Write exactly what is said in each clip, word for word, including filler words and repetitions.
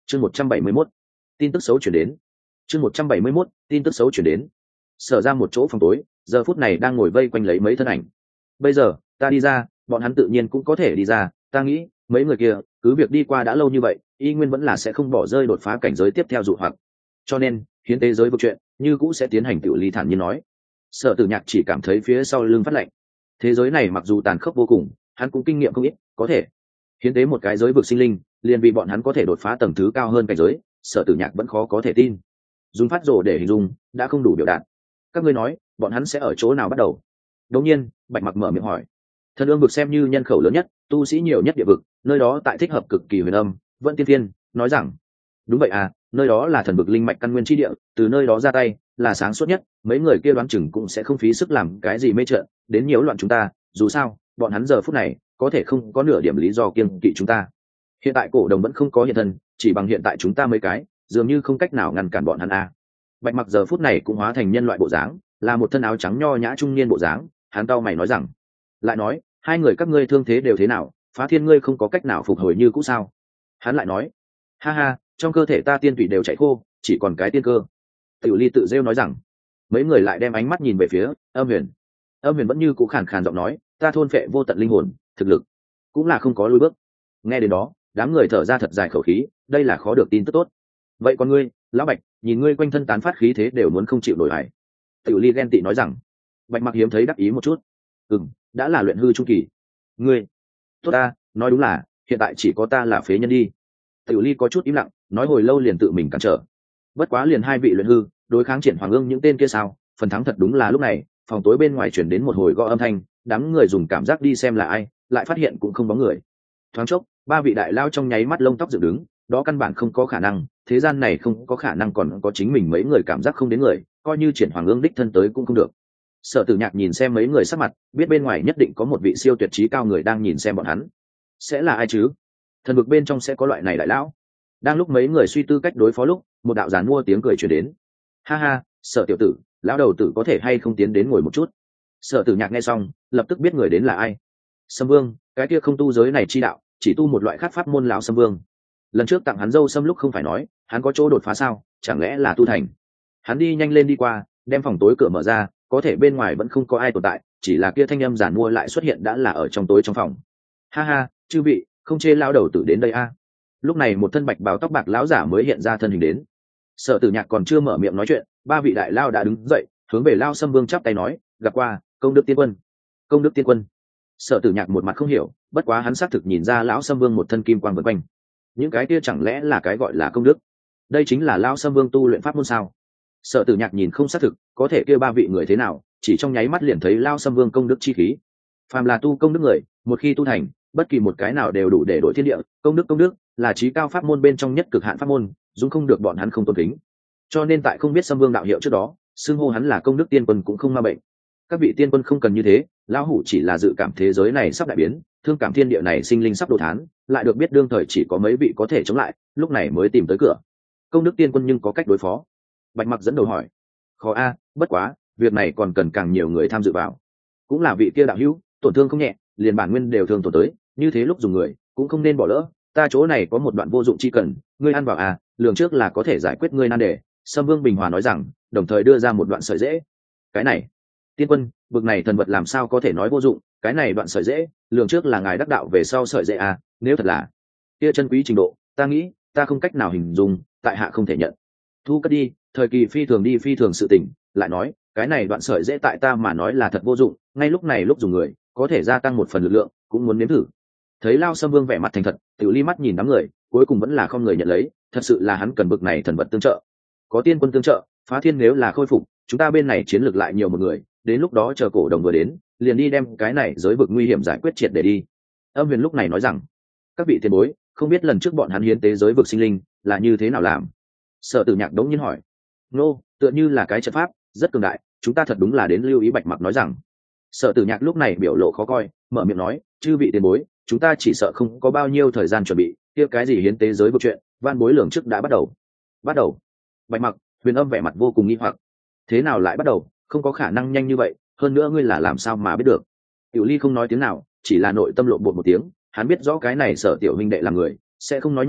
chương một trăm bảy mươi mốt tin tức xấu chuyển đến chương một trăm bảy mươi mốt tin tức xấu chuyển đến Sở ra một chỗ phòng tối, giờ phút này đang ngồi vây quanh lấy mấy thân ảnh. Bây giờ ta đi ra, bọn hắn tự nhiên cũng có thể đi ra, ta nghĩ mấy người kia cứ việc đi qua đã lâu như vậy, y nguyên vẫn là sẽ không bỏ rơi đột phá cảnh giới tiếp theo dụ hoặc, cho nên hiến tế giới vực chuyện như cũ sẽ tiến hành. Tiểu ly thản nhiên nói. Sở Tử Nhạc chỉ cảm thấy phía sau lưng phát lạnh. Thế giới này mặc dù tàn khốc vô cùng, hắn cũng kinh nghiệm không ít, có thể hiến tế một cái giới vực sinh linh liền vì bọn hắn có thể đột phá tầng thứ cao hơn cảnh giới. Sở Tử Nhạc vẫn khó có thể tin, dùng phát rồ để hình dung đã không đủ biểu đạt. Các ngươi nói bọn hắn sẽ ở chỗ nào bắt đầu? Đột nhiên Bạch Mặc mở miệng hỏi. Thần ương vực xem như nhân khẩu lớn nhất, tu sĩ nhiều nhất địa vực, nơi đó tại thích hợp cực kỳ huyền âm vẫn tiên tiên nói rằng. Đúng vậy à, nơi đó là thần vực linh mạch căn nguyên chi địa, từ nơi đó ra tay là sáng suốt nhất, mấy người kia đoán chừng cũng sẽ không phí sức làm cái gì mê trợn đến nhiễu loạn chúng ta, dù sao bọn hắn giờ phút này có thể không có nửa điểm lý do kiêng kỵ chúng ta. Hiện tại cổ đồng vẫn không có hiện thân, chỉ bằng hiện tại chúng ta mấy cái dường như không cách nào ngăn cản bọn hắn à. Bạch Mặc giờ phút này cũng hóa thành nhân loại bộ dáng, là một thân áo trắng nho nhã trung niên bộ dáng. Hắn cau mày nói rằng, lại nói hai người các ngươi thương thế đều thế nào, Phá Thiên ngươi không có cách nào phục hồi như cũ sao? Hắn lại nói, ha ha, trong cơ thể ta tiên tủy đều chảy khô, chỉ còn cái tiên cơ. Tiểu Ly tự rêu nói rằng. Mấy người lại đem ánh mắt nhìn về phía Âm Huyền. Âm Huyền vẫn như cũ khàn khàn giọng nói, ta thôn phệ vô tận linh hồn, thực lực cũng là không có lùi bước. Nghe đến đó đám người thở ra thật dài khẩu khí, đây là khó được tin tức tốt. Vậy còn ngươi lão Bạch, nhìn ngươi quanh thân tán phát khí thế đều muốn không chịu nổi hải. Tiểu Ly ghen tị nói rằng. Bạch Mặc hiếm thấy đắc ý một chút. Ừm, đã là luyện hư trung kỳ. Ngươi tốt ta, nói đúng là hiện tại chỉ có ta là phế nhân đi. Tiểu Ly có chút im lặng, nói hồi lâu liền tự mình cản trở. Bất quá liền hai vị luyện hư đối kháng Triển Hoàng Ương những tên kia sao? Phần thắng thật đúng là lúc này, phòng tối bên ngoài chuyển đến một hồi gõ âm thanh, đám người dùng cảm giác đi xem là ai, lại phát hiện cũng không bóng người. Thoáng chốc, ba vị đại lao trong nháy mắt lông tóc dựng đứng, đó căn bản không có khả năng, thế gian này không có khả năng còn có chính mình mấy người cảm giác không đến người, coi như Triển Hoàng Ương đích thân tới cũng không được. Sở Tử Nhạc nhìn xem mấy người sắc mặt, biết bên ngoài nhất định có một vị siêu tuyệt trí cao người đang nhìn xem bọn hắn. Sẽ là ai chứ? Thần vực bên trong sẽ có loại này đại lão? Đang lúc mấy người suy tư cách đối phó lúc, một đạo giàn mua tiếng cười truyền đến. Ha ha, Sở tiểu tử, lão đầu tử có thể hay không tiến đến ngồi một chút? Sở Tử Nhạc nghe xong, lập tức biết người đến là ai. Sâm Vương, cái kia không tu giới này chi đạo, chỉ tu một loại khác pháp môn lão Sâm Vương. Lần trước tặng hắn dâu sâm lúc không phải nói, hắn có chỗ đột phá sao, chẳng lẽ là tu thành? Hắn đi nhanh lên đi qua, đem phòng tối cửa mở ra, có thể bên ngoài vẫn không có ai tồn tại, chỉ là kia thanh âm giản mua lại xuất hiện đã là ở trong tối trong phòng. Ha ha, chư vị, không chê lão đầu tử đến đây a. À. Lúc này một thân bạch bào tóc bạc lão giả mới hiện ra thân hình đến. Sở Tử Nhạc còn chưa mở miệng nói chuyện, ba vị đại lao đã đứng dậy, hướng về Lao Sâm Vương chắp tay nói, gặp qua công đức tiên quân. Công đức tiên quân. Sở Tử Nhạc một mặt không hiểu, bất quá hắn xác thực nhìn ra lão Sâm Vương một thân kim quang vần quanh. Những cái kia chẳng lẽ là cái gọi là công đức? Đây chính là Lao Sâm Vương tu luyện pháp môn sao? Sở Tử Nhạc nhìn không xác thực, có thể kia ba vị người thế nào, chỉ trong nháy mắt liền thấy Lao Sâm Vương công đức chi khí. Phàm là tu công đức người, một khi tu thành, bất kỳ một cái nào đều đủ để đổi thiên địa. Công đức công đức là chí cao pháp môn bên trong nhất cực hạn pháp môn, dung không được bọn hắn không tôn kính. Cho nên tại không biết Sâm Vương đạo hiệu trước đó, xưng hô hắn là công đức tiên quân cũng không ma bệnh. Các vị tiên quân không cần như thế, lão hủ chỉ là dự cảm thế giới này sắp đại biến, thương cảm thiên địa này sinh linh sắp đổ thán, lại được biết đương thời chỉ có mấy vị có thể chống lại, lúc này mới tìm tới cửa. Công đức tiên quân nhưng có cách đối phó? Bạch Mặc dẫn đầu hỏi. Khó a, bất quá việc này còn cần càng nhiều người tham dự vào. Cũng là vị kia đạo hữu, tổn thương không nhẹ, liền bản nguyên đều thương tổn tới, như thế lúc dùng người cũng không nên bỏ lỡ. Ta chỗ này có một đoạn vô dụng chi cần, ngươi ăn vào à, lường trước là có thể giải quyết ngươi nan đề. Sâm Vương bình hòa nói rằng, đồng thời đưa ra một đoạn sợi dễ. Cái này, tiên quân, bực này thần vật làm sao có thể nói vô dụng? Cái này đoạn sợi dễ, lường trước là ngài đắc đạo về sau sợi dễ à? Nếu thật là kia chân quý trình độ, ta nghĩ ta không cách nào hình dung, tại hạ không thể nhận. Thu cất đi, thời kỳ phi thường đi phi thường sự tình. Lại nói, cái này đoạn sợi dễ tại ta mà nói là thật vô dụng, ngay lúc này lúc dùng người có thể gia tăng một phần lực lượng, cũng muốn nếm thử. Thấy Lao Sâm Vương vẻ mặt thành thật, Tiểu Ly mắt nhìn đám người, cuối cùng vẫn là không người nhận lấy, thật sự là hắn cần bực này thần vật tương trợ. Có tiên quân tương trợ, Phá Thiên nếu là khôi phục, chúng ta bên này chiến lược lại nhiều một người, đến lúc đó chờ cổ đồng vừa đến, liền đi đem cái này giới vực nguy hiểm giải quyết triệt để đi. Âm Huyền lúc này nói rằng, các vị tiền bối, không biết lần trước bọn hắn hiến tế giới vực sinh linh là như thế nào làm? Sở Tử Nhạc đống nhiên hỏi. Nô, tựa như là cái trận pháp rất cường đại, chúng ta thật đúng là đến lưu ý. Bạch Mặc nói rằng. Sở Tử Nhạc lúc này biểu lộ khó coi, mở miệng nói, chư vị tiền bối, chúng ta chỉ sợ không có bao nhiêu thời gian chuẩn bị, kia cái gì hiến tế giới vực chuyện, van bối lường trước đã bắt đầu. Bắt đầu? Bạch Mặc, Huyền Âm vẻ mặt vô cùng nghi hoặc. Thế nào lại bắt đầu? Không có khả năng nhanh như vậy, hơn nữa ngươi là làm sao mà biết được? Tiểu Ly không nói tiếng nào, chỉ là nội tâm lộn bột một tiếng, hắn biết rõ cái này Sở tiểu huynh đệ là người sẽ không nói nhảm,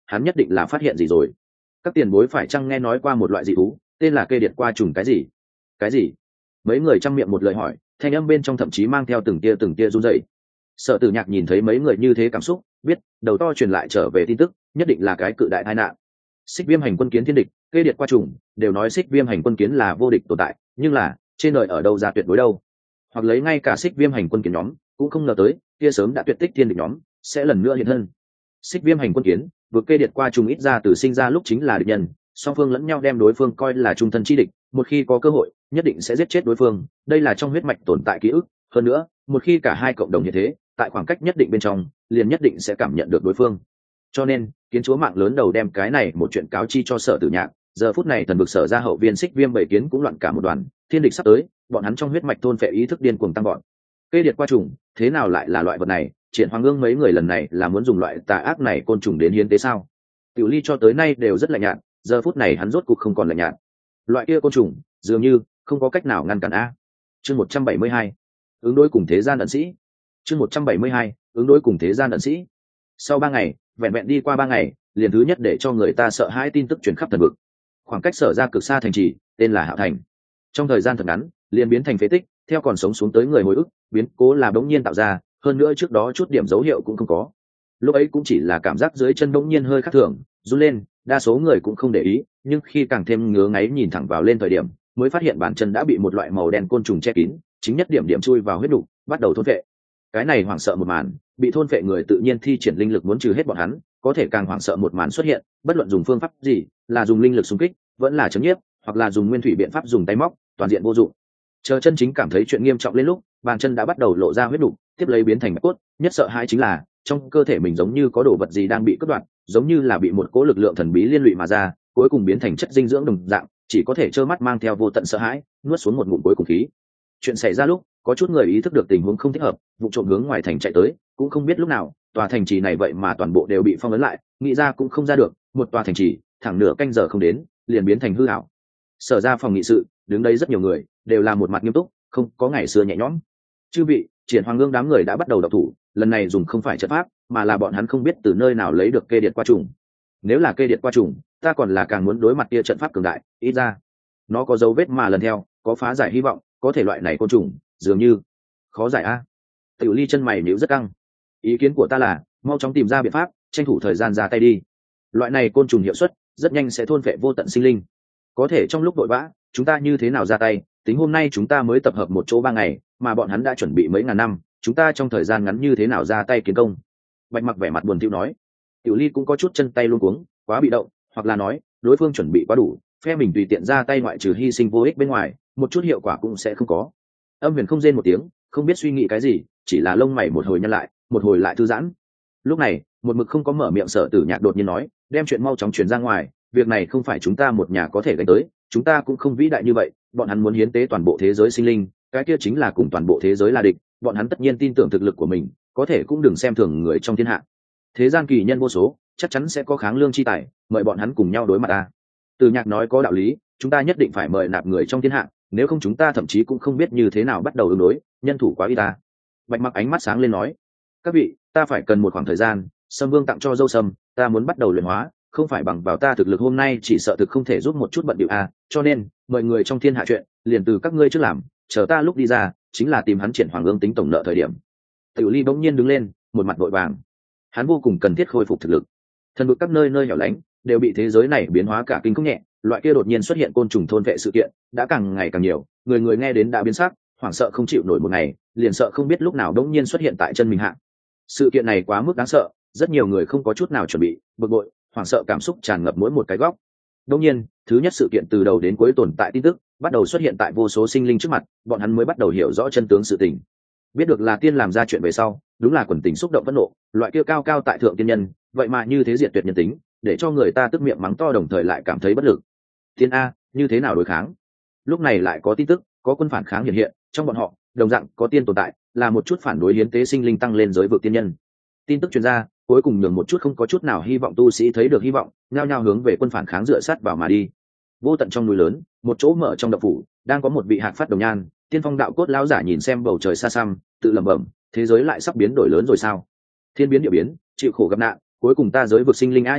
hắn nhất định là phát hiện gì rồi. Các tiền bối phải chăng nghe nói qua một loại dị thú tên là kê điệt qua trùng? Cái gì? Cái gì? Mấy người chăm miệng một lời hỏi, thanh âm bên trong thậm chí mang theo từng tia từng tia run rẩy. Sở Tử Nhạc nhìn thấy mấy người như thế cảm xúc, biết đầu to truyền lại trở về tin tức nhất định là cái cự đại tai nạn. Xích Viêm hành quân kiến thiên địch, kê điệt qua trùng, đều nói Xích Viêm hành quân kiến là vô địch tồn tại, nhưng là trên đời ở đâu ra tuyệt đối đâu? Hoặc lấy ngay cả Xích Viêm hành quân kiến nhóm cũng không ngờ tới, kia sớm đã tuyệt tích thiên địch nhóm sẽ lần nữa hiện thân. Xích Viêm hành quân kiến vượt kê điệt qua trùng ít ra từ sinh ra lúc chính là địch nhân, song phương lẫn nhau đem đối phương coi là trung thân chi địch, một khi có cơ hội nhất định sẽ giết chết đối phương, đây là trong huyết mạch tồn tại ký ức. Hơn nữa, một khi cả hai cộng đồng như thế, tại khoảng cách nhất định bên trong liền nhất định sẽ cảm nhận được đối phương. Cho nên kiến chúa mạng lớn đầu đem cái này một chuyện cáo chi cho Sở Tử Nhạc. Giờ phút này thần vực Sở ra hậu viên Xích Viêm bảy kiến cũng loạn cả một đoàn, thiên địch sắp tới, bọn hắn trong huyết mạch thôn phệ ý thức điên cuồng tăng gọn. Kê điệt qua trùng thế nào lại là loại vật này? Triển Hoàng Ương mấy người lần này là muốn dùng loại tà ác này côn trùng đến hiến tế sao? Tiểu Ly cho tới nay đều rất lạnh nhạt, giờ phút này hắn rốt cục không còn lạnh nhạt. Loại kia côn trùng dường như không có cách nào ngăn cản a. Chương một trăm bảy mươi hai, ứng đối cùng thế gian ẩn sĩ. Chương một trăm bảy mươi hai, ứng đối cùng thế gian ẩn sĩ. Sau ba ngày, vẹn vẹn đi qua ba ngày, liền thứ nhất để cho người ta sợ hãi tin tức truyền khắp thần vực. Khoảng cách Sở ra cực xa thành trì, tên là Hạo Thành. Trong thời gian thật ngắn, liền biến thành phế tích, theo còn sống xuống tới người hồi ức, biến cố là bỗng nhiên tạo ra, hơn nữa trước đó chút điểm dấu hiệu cũng không có. Lúc ấy cũng chỉ là cảm giác dưới chân bỗng nhiên hơi khác thường, run lên, đa số người cũng không để ý, nhưng khi càng thêm ngứa ngáy nhìn thẳng vào lên thời điểm, mới phát hiện bàn chân đã bị một loại màu đen côn trùng che kín, chính nhất điểm điểm chui vào huyết đục, bắt đầu thôn phệ. Cái này hoảng sợ một màn, bị thôn phệ người tự nhiên thi triển linh lực muốn trừ hết bọn hắn, có thể càng hoảng sợ một màn xuất hiện, bất luận dùng phương pháp gì, là dùng linh lực xung kích, vẫn là chấm nhiếp, hoặc là dùng nguyên thủy biện pháp dùng tay móc, toàn diện vô dụng. Chờ chân chính cảm thấy chuyện nghiêm trọng lên lúc, bàn chân đã bắt đầu lộ ra huyết đục, tiếp lấy biến thành bạch cốt, nhất sợ hãi chính là trong cơ thể mình giống như có đồ vật gì đang bị cắt đoạn, giống như là bị một cỗ lực lượng thần bí liên lụy mà ra, cuối cùng biến thành chất dinh dưỡng đồng dạng, chỉ có thể trơ mắt mang theo vô tận sợ hãi, nuốt xuống một ngụm cuối cùng khí. Chuyện xảy ra lúc, có chút người ý thức được tình huống không thích hợp, vụ trộm hướng ngoài thành chạy tới, cũng không biết lúc nào, tòa thành trì này vậy mà toàn bộ đều bị phong ấn lại, nghĩ ra cũng không ra được, một tòa thành trì, thẳng nửa canh giờ không đến, liền biến thành hư ảo. Sở ra phòng nghị sự, đứng đây rất nhiều người, đều là một mặt nghiêm túc, không có ngày xưa nhẹ nhõm. Chư vị, Triển Hoàng Ương đám người đã bắt đầu độc thủ, lần này dùng không phải trận pháp, mà là bọn hắn không biết từ nơi nào lấy được kê điệt qua trùng. Nếu là kê điệt qua trùng, ta còn là càng muốn đối mặt kia trận pháp cường đại, ít ra nó có dấu vết mà lần theo, có phá giải hy vọng, có thể loại này côn trùng, dường như khó giải a. Tiểu Ly chân mày nhíu rất căng. Ý kiến của ta là, mau chóng tìm ra biện pháp, tranh thủ thời gian ra tay đi. Loại này côn trùng hiệu suất rất nhanh sẽ thôn phệ vô tận sinh linh. Có thể trong lúc vội vã, chúng ta như thế nào ra tay? Tính hôm nay chúng ta mới tập hợp một chỗ ba ngày, mà bọn hắn đã chuẩn bị mấy ngàn năm, chúng ta trong thời gian ngắn như thế nào ra tay kiến công? Bạch Mặc vẻ mặt buồn thiu nói. Tiểu Ly cũng có chút chân tay luống cuống, quá bị động, hoặc là nói, đối phương chuẩn bị quá đủ, phe mình tùy tiện ra tay ngoại trừ hy sinh vô ích bên ngoài, một chút hiệu quả cũng sẽ không có. Âm Huyền không rên một tiếng, không biết suy nghĩ cái gì, chỉ là lông mày một hồi nhăn lại, một hồi lại thư giãn. Lúc này, một mực không có mở miệng Sở Tử Nhạc đột nhiên nói, đem chuyện mau chóng truyền ra ngoài, việc này không phải chúng ta một nhà có thể gánh tới, chúng ta cũng không vĩ đại như vậy, bọn hắn muốn hiến tế toàn bộ thế giới sinh linh, cái kia chính là cùng toàn bộ thế giới là địch, bọn hắn tất nhiên tin tưởng thực lực của mình, có thể cũng đừng xem thường người trong thiên hạ. Thế gian kỳ nhân vô số, chắc chắn sẽ có kháng lương chi tài, mời bọn hắn cùng nhau đối mặt ta. Tử Nhạc nói có đạo lý, chúng ta nhất định phải mời nạp người trong thiên hạ, nếu không chúng ta thậm chí cũng không biết như thế nào bắt đầu ứng đối, nhân thủ quá ít ta. Bạch Mặc ánh mắt sáng lên nói, các vị, ta phải cần một khoảng thời gian, Sâm Vương tặng cho dâu sâm, ta muốn bắt đầu luyện hóa, không phải bằng vào ta thực lực hôm nay chỉ sợ thực không thể giúp một chút bận điệu a, cho nên mời người trong thiên hạ chuyện, liền từ các ngươi trước làm, chờ ta lúc đi ra, chính là tìm hắn Triển Hoàng Ương tính tổng nợ thời điểm. Tiểu Ly bỗng nhiên đứng lên, một mặt vội vàng. Hắn vô cùng cần thiết khôi phục thực lực. Thần vực các nơi nơi hẻo lánh đều bị thế giới này biến hóa cả kinh không nhẹ, loại kia đột nhiên xuất hiện côn trùng thôn vệ sự kiện đã càng ngày càng nhiều, người người nghe đến đã biến sắc, hoảng sợ không chịu nổi một ngày, liền sợ không biết lúc nào đống nhiên xuất hiện tại chân mình hạ. Sự kiện này quá mức đáng sợ, rất nhiều người không có chút nào chuẩn bị, bực bội, hoảng sợ cảm xúc tràn ngập mỗi một cái góc. Đương nhiên, thứ nhất sự kiện từ đầu đến cuối tồn tại tin tức, bắt đầu xuất hiện tại vô số sinh linh trước mặt, bọn hắn mới bắt đầu hiểu rõ chân tướng sự tình. Biết được là tiên làm ra chuyện về sau, đúng là quần tình xúc động phẫn nộ, loại kia cao cao tại thượng tiên nhân, vậy mà như thế diệt tuyệt nhân tính, để cho người ta tức miệng mắng to đồng thời lại cảm thấy bất lực. Tiên a, như thế nào đối kháng? Lúc này lại có tin tức, có quân phản kháng hiện hiện, trong bọn họ, đồng dạng có tiên tồn tại, là một chút phản đối hiến tế sinh linh tăng lên giới vực tiên nhân. Tin tức truyền ra, cuối cùng nhường một chút không có chút nào hy vọng tu sĩ thấy được hy vọng, nhao nhao hướng về quân phản kháng dựa sát vào mà đi. Vô tận trong núi lớn, một chỗ mở trong động phủ, đang có một vị hạc phát đồng nhan, tiên phong đạo cốt lão giả nhìn xem bầu trời xa xăm, tự lẩm bẩm, thế giới lại sắp biến đổi lớn rồi sao? Thiên biến địa biến, chịu khổ gặp nạn, cuối cùng ta giới vực sinh linh a như thế,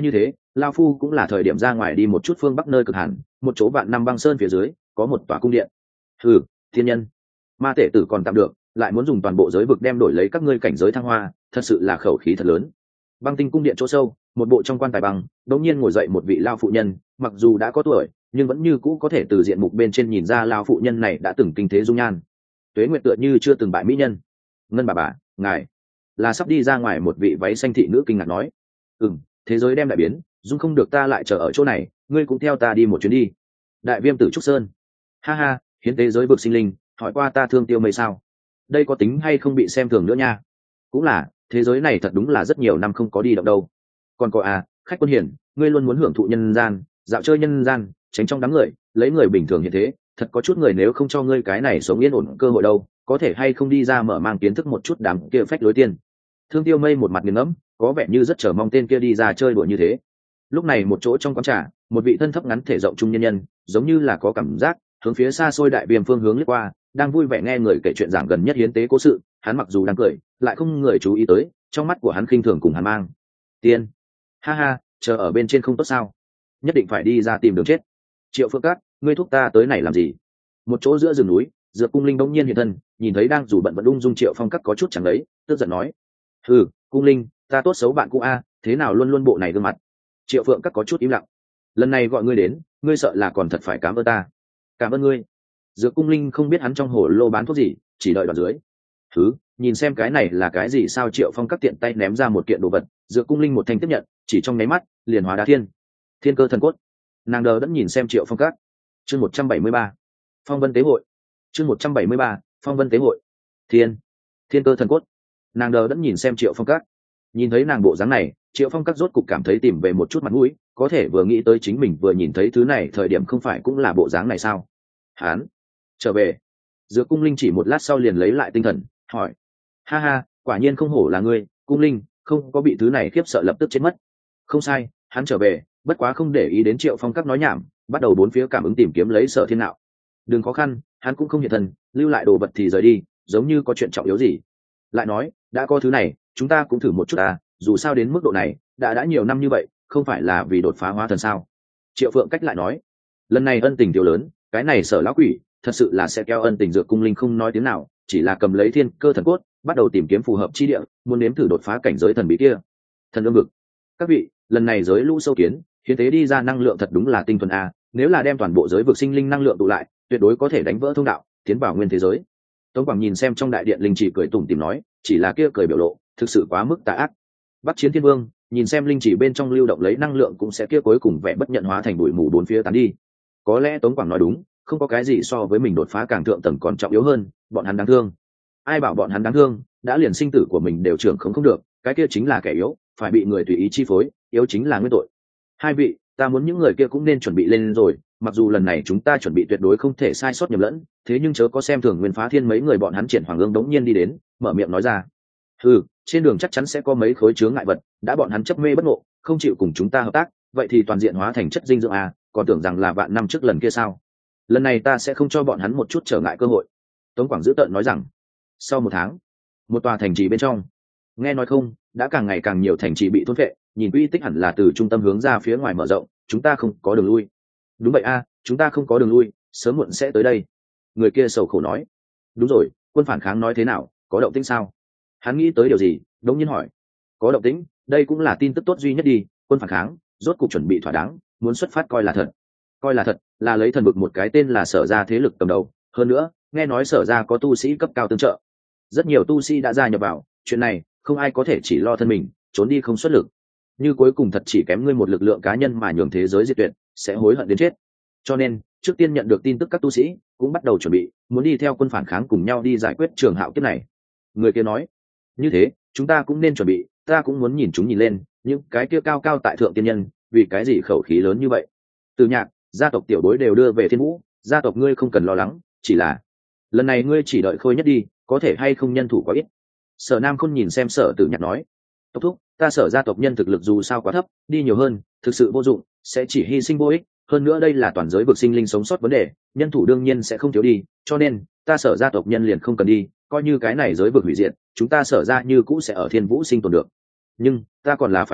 lao phu cũng là thời điểm ra ngoài đi một chút phương bắc nơi cực hẳn, một chỗ vạn năm băng sơn phía dưới có một tòa cung điện. Ừ, thiên nhân ma tể tử còn tạm được, lại muốn dùng toàn bộ giới vực đem đổi lấy các ngươi cảnh giới thăng hoa, thật sự là khẩu khí thật lớn. Băng tinh cung điện chỗ sâu, một bộ trong quan tài băng đột nhiên ngồi dậy một vị lao phụ nhân, mặc dù đã có tuổi nhưng vẫn như cũ có thể từ diện mục bên trên nhìn ra lao phụ nhân này đã từng kinh thế dung nhan, tuế nguyệt tựa như chưa từng bại mỹ nhân. Ngân bà bà, ngài là sắp đi ra ngoài? Một vị váy xanh thị nữ kinh ngạc nói. Ừm, thế giới đem đại biến, dung không được ta lại chờ ở chỗ này, ngươi cũng theo ta đi một chuyến đi. Đại viêm tử trúc sơn. Ha ha, hiến tế giới vực sinh linh, hỏi qua ta thương tiêu mây sao? Đây có tính hay không bị xem thường nữa nha. Cũng là, thế giới này thật đúng là rất nhiều năm không có đi động đâu. Còn có à, khách quân hiển, ngươi luôn muốn hưởng thụ nhân gian, dạo chơi nhân gian, tránh trong đám người, lấy người bình thường như thế, thật có chút người nếu không cho ngươi cái này sống yên ổn cơ hội đâu, có thể hay không đi ra mở mang kiến thức một chút đám kia phách lối tiên. Thương tiêu mây một mặt nghiền ngẫm, có vẻ như rất chờ mong tên kia đi ra chơi đùa như thế. Lúc này một chỗ trong quán trà, một vị thân thấp ngắn thể rộng trung nhân nhân, giống như là có cảm giác hướng phía xa xôi đại viêm phương hướng lướt qua, đang vui vẻ nghe người kể chuyện giảng gần nhất hiến tế cố sự. Hắn mặc dù đang cười, lại không người chú ý tới, trong mắt của hắn khinh thường cùng hắn mang tiên. Ha ha, chờ ở bên trên không tốt sao? Nhất định phải đi ra tìm đường chết. Triệu Phượng Cát, ngươi thúc ta tới này làm gì? Một chỗ giữa rừng núi, Dược Cung Linh đống nhiên hiện thân, nhìn thấy đang dù bận vẫn ung dung Triệu Phong Cát có chút chẳng lấy, tức giận nói: "Hừ, Cung Linh, ta tốt xấu bạn cũ a, thế nào luôn luôn bộ này gương mặt?" Triệu Phượng Cát có chút im lặng. "Lần này gọi ngươi đến, ngươi sợ là còn thật phải cảm ơn ta." "Cảm ơn ngươi." Dược Cung Linh không biết hắn trong hồ lô bán thuốc gì, chỉ đợi đoạn dưới. "Thứ, nhìn xem cái này là cái gì sao?" Triệu Phong Cát tiện tay ném ra một kiện đồ vật, Dược Cung Linh một thanh tiếp nhận, chỉ trong nháy mắt, liền hóa đá thiên. Thiên cơ thần cốt. Nàng đờ đẫn nhìn xem Triệu Phong Cát. Chương một trăm bảy mươi ba, Phong Vân tế hội. Chương một trăm bảy mươi ba, Phong Vân tế hội. Thiên, Thiên cơ thần cốt. Nàng đờ đẫn nhìn xem Triệu Phong Cát. Nhìn thấy nàng bộ dáng này, Triệu Phong Cát rốt cục cảm thấy tìm về một chút mặt mũi, có thể vừa nghĩ tới chính mình vừa nhìn thấy thứ này thời điểm không phải cũng là bộ dáng này sao? Hán, trở về. Dược Cung Linh chỉ một lát sau liền lấy lại tinh thần, hỏi: "Ha ha, quả nhiên không hổ là ngươi, Cung Linh, không có bị thứ này khiếp sợ lập tức chết mất." Không sai, hắn trở về, bất quá không để ý đến Triệu Phong Các nói nhảm, bắt đầu bốn phía cảm ứng tìm kiếm lấy Sở Thiên Nạo. Đừng khó khăn, hắn cũng không hiện thân, lưu lại đồ vật thì rời đi, giống như có chuyện trọng yếu gì. Lại nói, đã có thứ này, chúng ta cũng thử một chút à, dù sao đến mức độ này, đã đã nhiều năm như vậy, không phải là vì đột phá hóa thần sao? Triệu Phượng Cách lại nói, lần này ân tình tiểu lớn, cái này Sở lão quỷ, thật sự là sẽ kéo ân tình. Dược Cung Linh không nói tiếng nào, chỉ là cầm lấy thiên cơ thần cốt, bắt đầu tìm kiếm phù hợp chi địa, muốn nếm thử đột phá cảnh giới thần bí kia. Thần ương vực, các vị, lần này giới lũ sâu kiến hiến tế đi ra năng lượng thật đúng là tinh thuần a, nếu là đem toàn bộ giới vực sinh linh năng lượng tụ lại, tuyệt đối có thể đánh vỡ thông đạo, tiến vào nguyên thế giới. Tống Quảng nhìn xem trong đại điện linh chỉ cười tủm tỉm nói, chỉ là kia cười biểu lộ thực sự quá mức tà ác. Bắc Chiến Thiên Vương nhìn xem linh chỉ bên trong lưu động lấy năng lượng cũng sẽ kia cuối cùng vẻ bất nhận hóa thành bụi mù bốn phía tán đi. Có lẽ Tống Quảng nói đúng, không có cái gì so với mình đột phá càng thượng tầng còn trọng yếu hơn, bọn hắn đáng thương. Ai bảo bọn hắn đáng thương, đã liền sinh tử của mình đều trưởng không không được, cái kia chính là kẻ yếu, phải bị người tùy ý chi phối, yếu chính là nguyên tội. Hai vị, ta muốn những người kia cũng nên chuẩn bị lên rồi, mặc dù lần này chúng ta chuẩn bị tuyệt đối không thể sai sót nhầm lẫn, thế nhưng chớ có xem thường Nguyên Phá Thiên. Mấy người bọn hắn Triển Hoàng Ương đống nhiên đi đến, mở miệng nói ra: "Ừ, trên đường chắc chắn sẽ có mấy khối chướng ngại vật, đã bọn hắn chấp mê bất ngộ, không chịu cùng chúng ta hợp tác, vậy thì toàn diện hóa thành chất dinh dưỡng à, còn tưởng rằng là vạn năm trước lần kia sao? Lần này ta sẽ không cho bọn hắn một chút trở ngại cơ hội." Tống Quảng dữ tợn nói rằng. Sau một tháng, một tòa thành trì bên trong, nghe nói không, đã càng ngày càng nhiều thành trì bị thôn phệ, nhìn uy tích hẳn là từ trung tâm hướng ra phía ngoài mở rộng, chúng ta không có đường lui. Đúng vậy a, chúng ta không có đường lui, sớm muộn sẽ tới đây. Người kia sầu khổ nói. Đúng rồi, quân phản kháng nói thế nào, có động tĩnh sao? Hắn nghĩ tới điều gì, đống nhiên hỏi. Có động tĩnh, đây cũng là tin tức tốt duy nhất đi, quân phản kháng rốt cục chuẩn bị thỏa đáng, muốn xuất phát. Coi là thật. Coi là thật, là lấy thần vực một cái tên là Sở Gia thế lực cầm đầu, hơn nữa, nghe nói Sở Gia có tu sĩ cấp cao tương trợ. Rất nhiều tu sĩ đã gia nhập vào, chuyện này không ai có thể chỉ lo thân mình, trốn đi không xuất lực. Như cuối cùng thật chỉ kém ngươi một lực lượng cá nhân mà nhường thế giới diệt tuyệt, sẽ hối hận đến chết. Cho nên, trước tiên nhận được tin tức các tu sĩ cũng bắt đầu chuẩn bị, muốn đi theo quân phản kháng cùng nhau đi giải quyết Trường Hạo kiếp này. Người kia nói, như thế, chúng ta cũng nên chuẩn bị, ta cũng muốn nhìn chúng nhìn lên, những cái kia cao cao tại thượng tiên nhân, vì cái gì khẩu khí lớn như vậy? Từ Nhạc, gia tộc tiểu bối đều đưa về Thiên Vũ, gia tộc ngươi không cần lo lắng, chỉ là lần này ngươi chỉ đợi Khôi Nhất đi, có thể hay không nhân thủ quá ít. Sở Nam Khôn nhìn xem Sở Tử Nhạc nói, tộc thúc, ta Sở gia tộc nhân thực lực dù sao quá thấp, đi nhiều hơn thực sự vô dụng, sẽ chỉ hy sinh vô ích, hơn nữa đây là toàn giới vực sinh linh sống sót vấn đề, nhân thủ đương nhiên sẽ không thiếu đi, cho nên ta Sở gia tộc nhân liền không cần đi, coi như cái này giới vực hủy diệt, chúng ta Sở gia như cũ sẽ ở Thiên Vũ sinh tồn được. Nhưng ta còn là phải đi,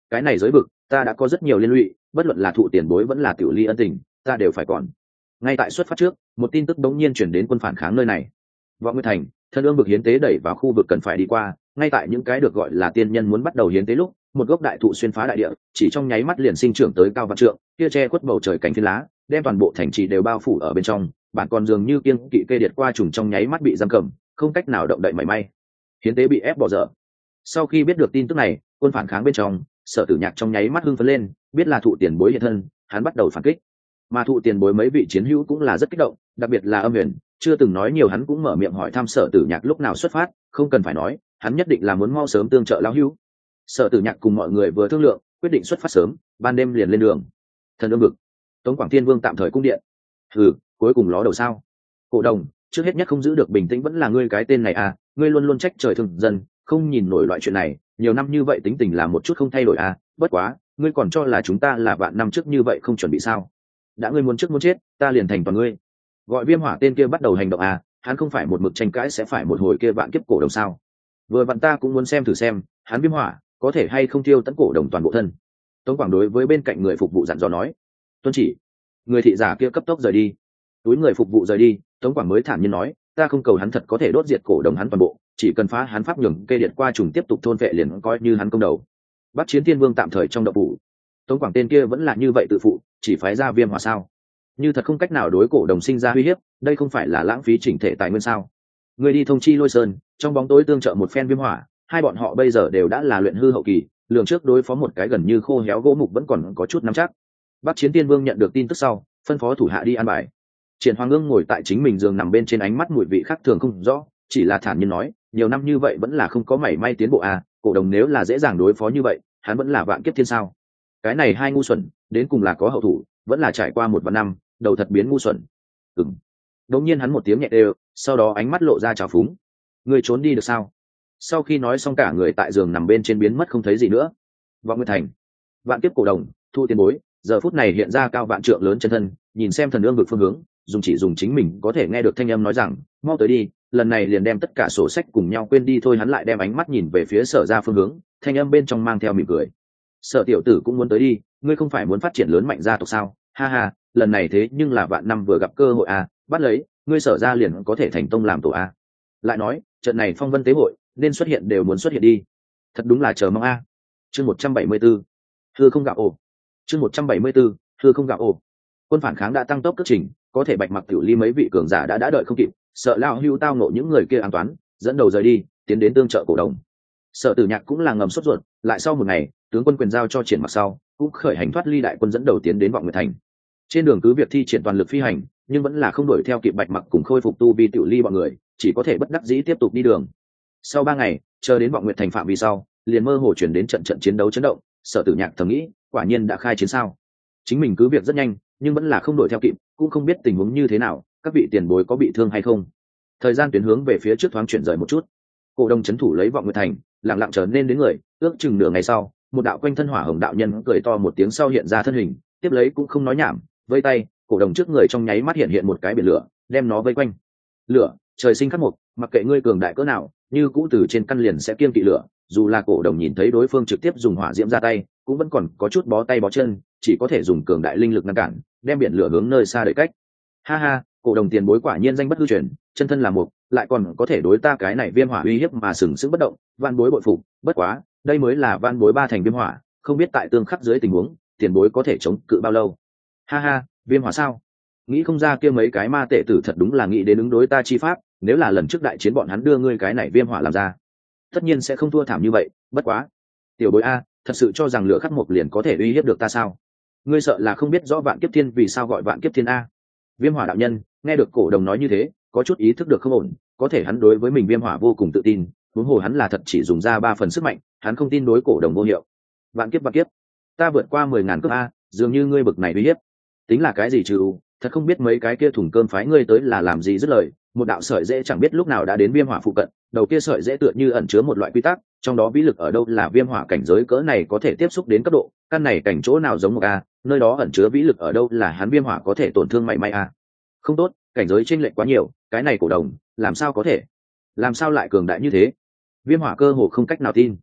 cái này giới vực ta đã có rất nhiều liên lụy, bất luận là thụ tiền bối vẫn là tiểu ly ân tình ta đều phải còn. Ngay tại xuất phát trước, một tin tức đống nhiên chuyển đến quân phản kháng nơi này. Vọng Nguyệt Thành, thân ương vực hiến tế đẩy vào khu vực cần phải đi qua, ngay tại những cái được gọi là tiên nhân muốn bắt đầu hiến tế lúc, một gốc đại thụ xuyên phá đại địa, chỉ trong nháy mắt liền sinh trưởng tới cao vạn trượng, kia che khuất bầu trời cành phiến lá, đem toàn bộ thành trì đều bao phủ ở bên trong, bạn còn dường như kiêng kỵ kê điệt qua trùng trong nháy mắt bị giam cầm, không cách nào động đậy mảy may. Hiến tế bị ép bỏ dở. Sau khi biết được tin tức này, quân phản kháng bên trong, Sở Tử Nhạc trong nháy mắt hưng phấn lên, biết là thụ tiền bối hiện thân, hắn bắt đầu phản kích. Mà thụ tiền bối mấy vị chiến hữu cũng là rất kích động, đặc biệt là Âm Huyền, chưa từng nói nhiều hắn cũng mở miệng hỏi thăm Sở Tử Nhạc lúc nào xuất phát, không cần phải nói, hắn nhất định là muốn mau sớm tương trợ lão hữu. Sở Tử Nhạc cùng mọi người vừa thương lượng, quyết định xuất phát sớm, ban đêm liền lên đường. Thần ương vực, Tống Quảng Thiên Vương tạm thời cung điện. Ừ, cuối cùng ló đầu sao? Cổ Đồng, trước hết nhất không giữ được bình tĩnh vẫn là ngươi cái tên này à, ngươi luôn luôn trách trời thương dân, không nhìn nổi loại chuyện này, nhiều năm như vậy tính tình là một chút không thay đổi à, bất quá, ngươi còn cho là chúng ta là vạn năm trước như vậy không chuẩn bị sao? Đã ngươi muốn trước muốn chết, ta liền thành toàn ngươi. Gọi Viêm Hỏa tên kia bắt đầu hành động à, hắn không phải một mực tranh cãi sẽ phải một hồi kia vạn kiếp cổ đồng sao? Vừa vặn ta cũng muốn xem thử xem, hắn Viêm Hỏa có thể hay không tiêu tận cổ đồng toàn bộ thân. Tống Quảng đối với bên cạnh người phục vụ dặn dò nói. Tuân chỉ. Người thị giả kia cấp tốc rời đi. Túi người phục vụ rời đi, Tống Quảng mới thản nhiên nói, ta không cầu hắn thật có thể đốt diệt cổ đồng hắn toàn bộ, chỉ cần phá hắn pháp nhường cây điện qua trùng tiếp tục thôn vệ liền coi như hắn công đầu. Bắt Chiến Thiên Vương tạm thời trong động phủ. Tống Quảng tên kia vẫn là như vậy tự phụ, chỉ phái ra Viêm Hỏa sao? Như thật không cách nào đối cổ đồng sinh ra uy hiếp, đây không phải là lãng phí chỉnh thể tài nguyên sao? Người đi thông chi Lôi Sơn, trong bóng tối tương trợ một phen Viêm Hỏa, hai bọn họ bây giờ đều đã là luyện hư hậu kỳ, lường trước đối phó một cái gần như khô héo gỗ mục vẫn còn có chút nắm chắc. Bắc Chiến Tiên Vương nhận được tin tức sau, phân phó thủ hạ đi an bài. Triển Hoàng Ương ngồi tại chính mình giường nằm bên trên, ánh mắt mùi vị khác thường không rõ, chỉ là thản nhiên nói, nhiều năm như vậy vẫn là không có mảy may tiến bộ à, cổ đồng nếu là dễ dàng đối phó như vậy, hắn vẫn là vạn kiếp thiên sao? Cái này hai ngu xuẩn, đến cùng là có hậu thủ, vẫn là trải qua một vạn năm, đầu thật biến ngu xuẩn. Ừm. Đột nhiên hắn một tiếng nhẹ đều, sau đó ánh mắt lộ ra trào phúng. Người trốn đi được sao? Sau khi nói xong cả người tại giường nằm bên trên biến mất không thấy gì nữa. Vọng Nguyệt Thành, vạn kiếp cổ đồng, thu tiền bối, giờ phút này hiện ra cao vạn trượng lớn chân thân, nhìn xem thần ương vực phương hướng, dùng chỉ dùng chính mình có thể nghe được thanh âm nói rằng, mau tới đi, lần này liền đem tất cả sổ sách cùng nhau quên đi thôi. Hắn lại đem ánh mắt nhìn về phía Sở ra phương hướng, thanh âm bên trong mang theo mỉm cười. Sở tiểu tử cũng muốn tới đi, ngươi không phải muốn phát triển lớn mạnh gia tộc sao? Ha ha, lần này thế nhưng là vạn năm vừa gặp cơ hội à, bắt lấy, ngươi Sở ra liền có thể thành tông làm tổ à. Lại nói, trận này phong vân tế hội nên xuất hiện đều muốn xuất hiện đi, thật đúng là chờ mong a. Chương một trăm bảy mươi 174, thưa không gạo ổ. Chương một trăm bảy mươi 174, thưa không gạo ổ. Quân phản kháng đã tăng tốc cất trình, có thể Bạch Mặc Tiểu Ly mấy vị cường giả đã đã đợi không kịp, sợ lao hưu tao nộ những người kia an toán, dẫn đầu rời đi, tiến đến tương trợ cổ đồng. Sở Tử Nhạc cũng là ngầm sốt ruột, lại sau một ngày, tướng quân quyền giao cho Triển Mặc sau, cũng khởi hành thoát ly đại quân dẫn đầu tiến đến Vọng Nguyệt Thành. Trên đường cứ việc thi triển toàn lực phi hành, nhưng vẫn là không đuổi theo kịp Bạch Mặc cùng khôi phục tu vi Tiểu Ly bọn người, chỉ có thể bất đắc dĩ tiếp tục đi đường. Sau ba ngày, chờ đến Vọng Nguyệt Thành phạm vi sau, liền mơ hồ chuyển đến trận trận chiến đấu chấn động. Sở Tử Nhạc thầm nghĩ, quả nhiên đã khai chiến sao? Chính mình cứ việc rất nhanh, nhưng vẫn là không đuổi theo kịp, cũng không biết tình huống như thế nào, các vị tiền bối có bị thương hay không. Thời gian tuyến hướng về phía trước thoáng chuyển rời một chút. Cổ Đông trấn thủ lấy Vọng Nguyệt Thành, lặng lặng trở nên đến người, ước chừng nửa ngày sau, một đạo quanh thân hỏa hồng đạo nhân cười to một tiếng sau hiện ra thân hình, tiếp lấy cũng không nói nhảm, vây tay, Cổ Đông trước người trong nháy mắt hiện hiện một cái biển lửa, đem nó vây quanh. Lửa, trời sinh khắc mộc, mặc kệ ngươi cường đại cỡ nào, như cũ từ trên căn liền sẽ kiêng kỵ lửa. Dù là Cổ Đồng nhìn thấy đối phương trực tiếp dùng hỏa diễm ra tay, cũng vẫn còn có chút bó tay bó chân, chỉ có thể dùng cường đại linh lực ngăn cản, đem biển lửa hướng nơi xa đẩy cách. Ha ha, Cổ Đồng tiền bối quả nhiên danh bất hư truyền, chân thân là mục, lại còn có thể đối ta cái này viêm hỏa uy hiếp mà sừng sững bất động, van bối bội phục. Bất quá, đây mới là van bối ba thành viêm hỏa, không biết tại tương khắc dưới tình huống, tiền bối có thể chống cự bao lâu. Ha ha, viêm hỏa sao? Nghĩ không ra kia mấy cái ma tệ tử thật đúng là nghĩ đến ứng đối ta chi pháp, nếu là lần trước đại chiến bọn hắn đưa ngươi cái này viêm hỏa làm ra, tất nhiên sẽ không thua thảm như vậy. Bất quá, tiểu bối a, thật sự cho rằng lửa khắc mộc liền có thể uy hiếp được ta sao? Ngươi sợ là không biết rõ vạn kiếp thiên vì sao gọi vạn kiếp thiên a. Viêm hỏa đạo nhân nghe được Cổ Đồng nói như thế, có chút ý thức được không ổn, có thể hắn đối với mình viêm hỏa vô cùng tự tin, huống hồ hắn là thật chỉ dùng ra ba phần sức mạnh, hắn không tin đối Cổ Đồng vô hiệu. Vạn kiếp vạn kiếp, ta vượt qua mười ngàn cấp a, dường như ngươi bực này uy hiếp, tính là cái gì chứ? Thật không biết mấy cái kia thùng cơm phái ngươi tới là làm gì dứt lời. Một đạo sợi dễ chẳng biết lúc nào đã đến viêm hỏa phụ cận, đầu kia sợi dễ tựa như ẩn chứa một loại quy tắc, trong đó vĩ lực ở đâu là viêm hỏa cảnh giới cỡ này có thể tiếp xúc đến cấp độ, căn này cảnh chỗ nào giống một a, nơi đó ẩn chứa vĩ lực ở đâu là hắn viêm hỏa có thể tổn thương mảy may a. Không tốt, cảnh giới chênh lệch quá nhiều, cái này Cổ Đồng, làm sao có thể? Làm sao lại cường đại như thế? Viêm hỏa cơ hồ không cách nào tin.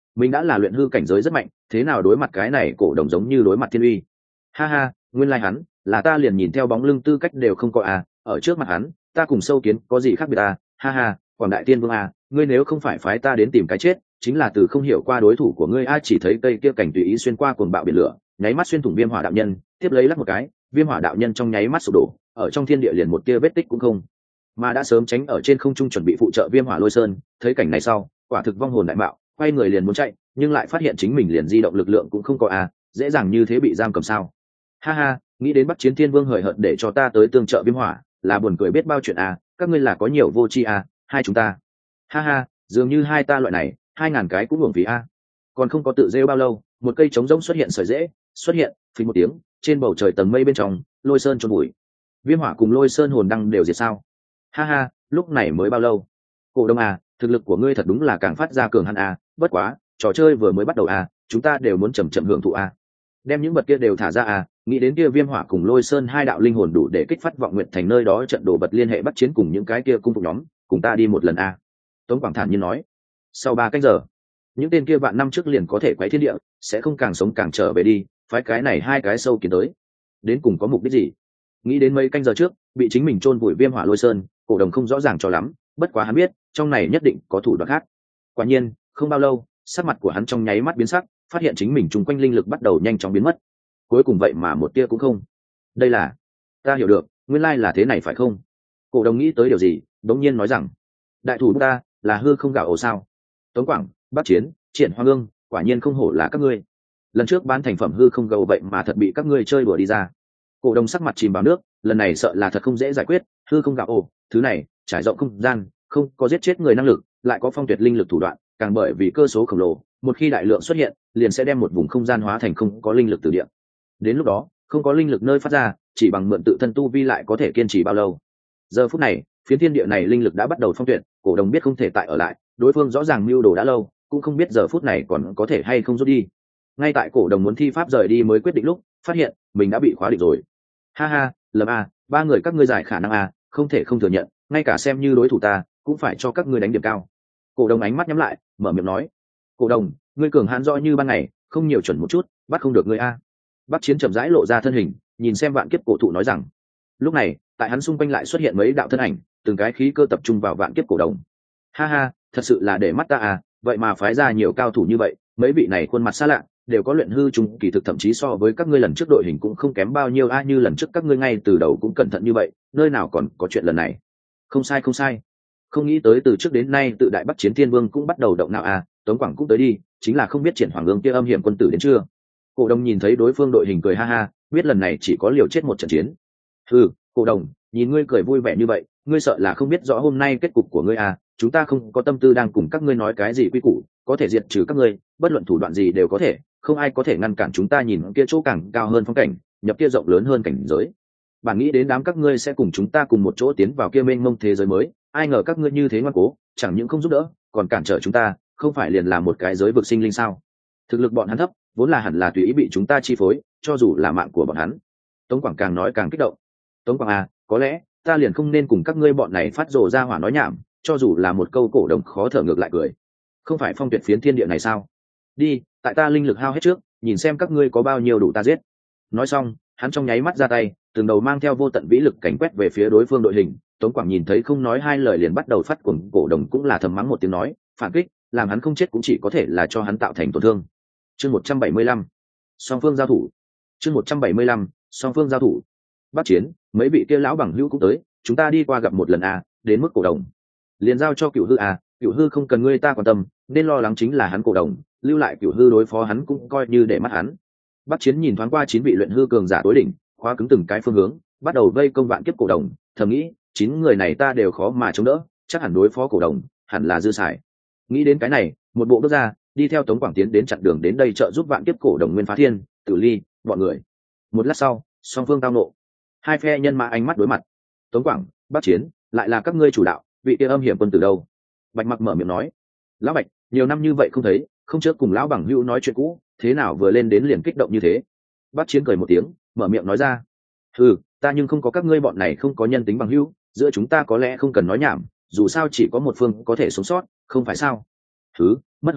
mình đã là luyện hư cảnh giới rất mạnh, thế nào đối mặt cái này cổ đồng giống như đối mặt thiên uy. Ha ha, nguyên lai hắn là ta liền nhìn theo bóng lưng tư cách đều không có à, ở trước mặt hắn ta cùng sâu kiến có gì khác biệt à, ha ha, quảng đại tiên vương à, ngươi nếu không phải phái ta đến tìm cái chết, chính là từ không hiểu qua đối thủ của ngươi a. Chỉ thấy cây kia cảnh tùy ý xuyên qua cuồng bạo biển lửa, nháy mắt xuyên thủng viêm hỏa đạo nhân, tiếp lấy lắc một cái, viêm hỏa đạo nhân trong nháy mắt sụp đổ, ở trong thiên địa liền một tia vết tích cũng không, mà đã sớm tránh ở trên không trung chuẩn bị phụ trợ viêm hỏa lôi sơn. Thấy cảnh này sau, quả thực vong hồn đại mạo, quay người liền muốn chạy, nhưng lại phát hiện chính mình liền di động lực lượng cũng không có a, dễ dàng như thế bị giam cầm sao. Ha ha, nghĩ đến Bắc Chiến Thiên Vương hời hợt để cho ta tới tương trợ viêm hỏa, là buồn cười biết bao chuyện a, các ngươi là có nhiều vô tri a, hai chúng ta. Ha ha, dường như hai ta loại này, hai ngàn cái cũng uổng phí a. Còn không có tự rêu bao lâu, một cây trống rỗng xuất hiện sợi rễ, xuất hiện, phình một tiếng, trên bầu trời tầng mây bên trong, lôi sơn chôn bụi. Viêm hỏa cùng lôi sơn hồn đăng đều diệt sao? Ha ha, lúc này mới bao lâu? Cổ đông à, thực lực của ngươi thật đúng là càng phát ra cường hẳn a, bất quá, trò chơi vừa mới bắt đầu a, chúng ta đều muốn chậm chậm hưởng thụ a. Đem những vật kia đều thả ra a, nghĩ đến kia viêm hỏa cùng lôi sơn hai đạo linh hồn đủ để kích phát vọng nguyện thành nơi đó trận đồ vật liên hệ bắt chiến cùng những cái kia cung phục nhóm, cùng ta đi một lần a. Tống Quảng thản nhiên nói. Sau ba cách giờ, những tên kia vạn năm trước liền có thể quấy thiên địa, sẽ không càng sống càng trở về đi, phái cái này hai cái sâu kiến tới, đến cùng có mục đích gì? Nghĩ đến mấy canh giờ trước bị chính mình chôn vùi viêm hỏa lôi sơn, cổ đồng không rõ ràng cho lắm, bất quá hắn biết trong này nhất định có thủ đoạn khác. Quả nhiên không bao lâu, sắc mặt của hắn trong nháy mắt biến sắc, phát hiện chính mình chung quanh linh lực bắt đầu nhanh chóng biến mất, cuối cùng vậy mà một tia cũng không. Đây là, ta hiểu được, nguyên lai là thế này phải không? Cổ đồng nghĩ tới điều gì, đống nhiên nói rằng, đại thủ ta là hư không gạo ổ sao? Tống Quảng, Bắc Chiến, Triển Hoa Ngưng, quả nhiên không hổ là các ngươi. Lần trước bán thành phẩm hư không gầu vậy mà thật bị các ngươi chơi đùa đi ra. Cổ đồng sắc mặt chìm vào nước, lần này sợ là thật không dễ giải quyết. Hư không gạo ổ, thứ này trải rộng không gian, không có giết chết người năng lực, lại có phong tuyệt linh lực thủ đoạn, càng bởi vì cơ số khổng lồ, một khi đại lượng xuất hiện, liền sẽ đem một vùng không gian hóa thành không có linh lực từ địa. Đến lúc đó, không có linh lực nơi phát ra, chỉ bằng mượn tự thân tu vi lại có thể kiên trì bao lâu? Giờ phút này, phiến thiên địa này linh lực đã bắt đầu phong tuyệt, cổ đồng biết không thể tại ở lại, đối phương rõ ràng mưu đồ đã lâu, cũng không biết giờ phút này còn có thể hay không rút đi. Ngay tại cổ đồng muốn thi pháp rời đi mới quyết định lúc, phát hiện mình đã bị khóa định rồi. Ha ha, lầm a, ba người các ngươi giải khả năng a, không thể không thừa nhận, ngay cả xem như đối thủ ta, cũng phải cho các ngươi đánh điểm cao. Cổ đồng ánh mắt nhắm lại, mở miệng nói, cổ đồng, ngươi cường hãn rõ như ban ngày, không nhiều chuẩn một chút, bắt không được ngươi a. Bắc Chiến chậm rãi lộ ra thân hình, nhìn xem vạn kiếp cổ thụ nói rằng. Lúc này, tại hắn xung quanh lại xuất hiện mấy đạo thân ảnh, từng cái khí cơ tập trung vào vạn kiếp cổ đồng. Ha ha, thật sự là để mắt ta à, vậy mà phái ra nhiều cao thủ như vậy, mấy vị này khuôn mặt xa lạ, đều có luyện hư trung kỳ thực, thậm chí so với các ngươi lần trước đội hình cũng không kém bao nhiêu a. Như lần trước các ngươi ngay từ đầu cũng cẩn thận như vậy, nơi nào còn có chuyện lần này. Không sai không sai, không nghĩ tới từ trước đến nay tự đại Bắc Chiến Thiên Vương cũng bắt đầu động não à, Tống Quảng cũng tới đi, chính là không biết Triển Hoàng Ương kia âm hiểm quân tử đến chưa. Cổ đồng nhìn thấy đối phương đội hình cười ha ha, biết lần này chỉ có liều chết một trận chiến. Ừ, cổ đồng, nhìn ngươi cười vui vẻ như vậy, ngươi sợ là không biết rõ hôm nay kết cục của ngươi à, chúng ta không có tâm tư đang cùng các ngươi nói cái gì quy củ, có thể diệt trừ các ngươi, bất luận thủ đoạn gì đều có thể, không ai có thể ngăn cản chúng ta nhìn kia chỗ càng cao hơn phong cảnh, nhập kia rộng lớn hơn cảnh giới. Bản nghĩ đến đám các ngươi sẽ cùng chúng ta cùng một chỗ tiến vào kia mênh mông thế giới mới, ai ngờ các ngươi như thế ngoan cố, chẳng những không giúp đỡ, còn cản trở chúng ta, không phải liền là một cái giới vực sinh linh sao? Thực lực bọn hắn thấp, vốn là hẳn là tùy ý bị chúng ta chi phối, cho dù là mạng của bọn hắn. Tống Quảng càng nói càng kích động. Tống Quảng à, có lẽ ta liền không nên cùng các ngươi bọn này phát rồ ra hỏa nói nhảm, cho dù là một câu cổ đồng khó thở ngược lại cười. Không phải phong tuyệt phiến thiên địa này sao? Đi, tại ta linh lực hao hết trước, nhìn xem các ngươi có bao nhiêu đủ ta giết. Nói xong, hắn trong nháy mắt ra tay, từng đầu mang theo vô tận vĩ lực cảnh quét về phía đối phương đội hình. Tống Quảng nhìn thấy không nói hai lời liền bắt đầu phát cuồng, cổ đồng cũng là thầm mắng một tiếng nói, phản kích, làm hắn không chết cũng chỉ có thể là cho hắn tạo thành tổn thương. Chương một trăm bảy mươi lăm, song phương giao thủ. Chương một trăm bảy mươi lăm, song phương giao thủ. Bắc Chiến, mấy vị kia lão bằng hữu cũng tới, chúng ta đi qua gặp một lần à, đến mức cổ đồng liền giao cho Cửu Hư à, Cửu Hư không cần ngươi ta quan tâm, nên lo lắng chính là hắn cổ đồng, lưu lại Cửu Hư đối phó hắn cũng coi như để mắt hắn. Bắc Chiến nhìn thoáng qua chín vị luyện hư cường giả tối đỉnh, khóa cứng từng cái phương hướng, bắt đầu vây công vạn kiếp cổ đồng, thầm nghĩ, chín người này ta đều khó mà chống đỡ, chắc hẳn đối phó cổ đồng, hẳn là dư xài. Nghĩ đến cái này, một bộ bước ra, đi theo Tống Quảng tiến đến chặn đường đến đây trợ giúp vạn kiếp cổ đồng Nguyên Phá Thiên, Tử Ly, bọn người. Một lát sau, song phương tao nộ, hai phe nhân mã ánh mắt đối mặt. Tống Quảng, Bắc Chiến, lại là các ngươi chủ đạo, vị kia âm hiểm quân tử đâu? Bạch Mặc mở miệng nói. Lão Bạch, nhiều năm như vậy không thấy, không trước cùng lão bằng hữu nói chuyện cũ, thế nào vừa lên đến liền kích động như thế? Bắc Chiến cười một tiếng, mở miệng nói ra. Ừ, ta nhưng không có các ngươi bọn này không có nhân tính bằng hữu, giữa chúng ta có lẽ không cần nói nhảm, dù sao chỉ có một phương có thể sống sót, không phải sao? Thứ, mất hứng,